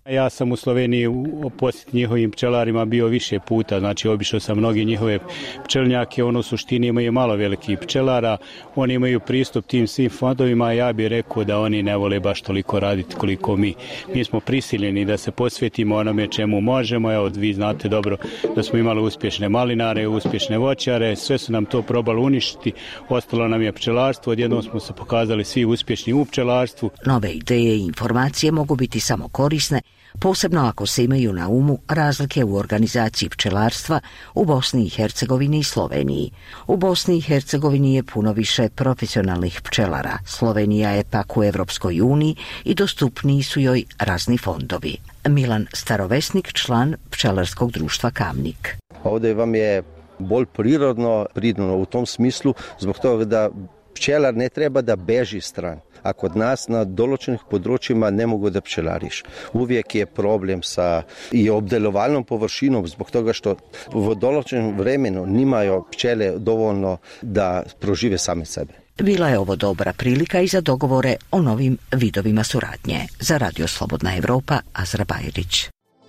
Ja sam u Sloveniji u posjet njihovim pčelarima bio više puta, znači obišao sam mnogi njihove pčelnjake, ono u suštini imaju malo velikih pčelara, oni imaju pristup tim svim fondovima, a ja bih rekao da oni ne vole baš toliko raditi koliko mi. Mi smo prisiljeni da se posvetimo onome čemu možemo, evo vi znate dobro da smo imali uspješne malinare, uspješne voćare, sve su nam to probali uništiti, ostalo nam je pčelarstvo, odjednom smo se pokazali svi uspješni u pčelarstvu. Nove ideje i informacije mogu biti samo korisne, posebno ako se imaju na umu razlike u organizaciji pčelarstva u Bosni i Hercegovini i Sloveniji. U Bosni i Hercegovini je puno više profesionalnih pčelara, Slovenija je pak u Evropskoj uniji i dostupniji su joj razni fondovi. Milan Starovesnik, član pčelarskog društva Kamnik. Ovdje vam je bolj prirodno, prirodno u tom smislu, zbog toga da pčelar ne treba da beži stran. A kod nas na določenih področjima ne mogu da pčelariš. Uvijek je problem sa i obdelovalnom površinom zbog toga što v določenom vremenu nimajo pčele dovoljno da prožive same sebe. Bila je ovo dobra prilika i za dogovore o novim vidovima suradnje. Za Radio Slobodna Evropa, Azra Bajrić.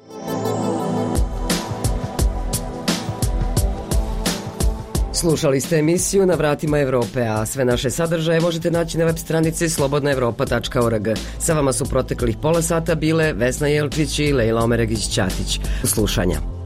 Slušali ste emisiju Na vratima Evrope, a sve naše sadržaje možete naći na web stranici slobodna evropa tačka org. Sa vama su proteklih pola sata bile Vesna Jelčić i Lejla Omeregić-Ćatić. U slušanja.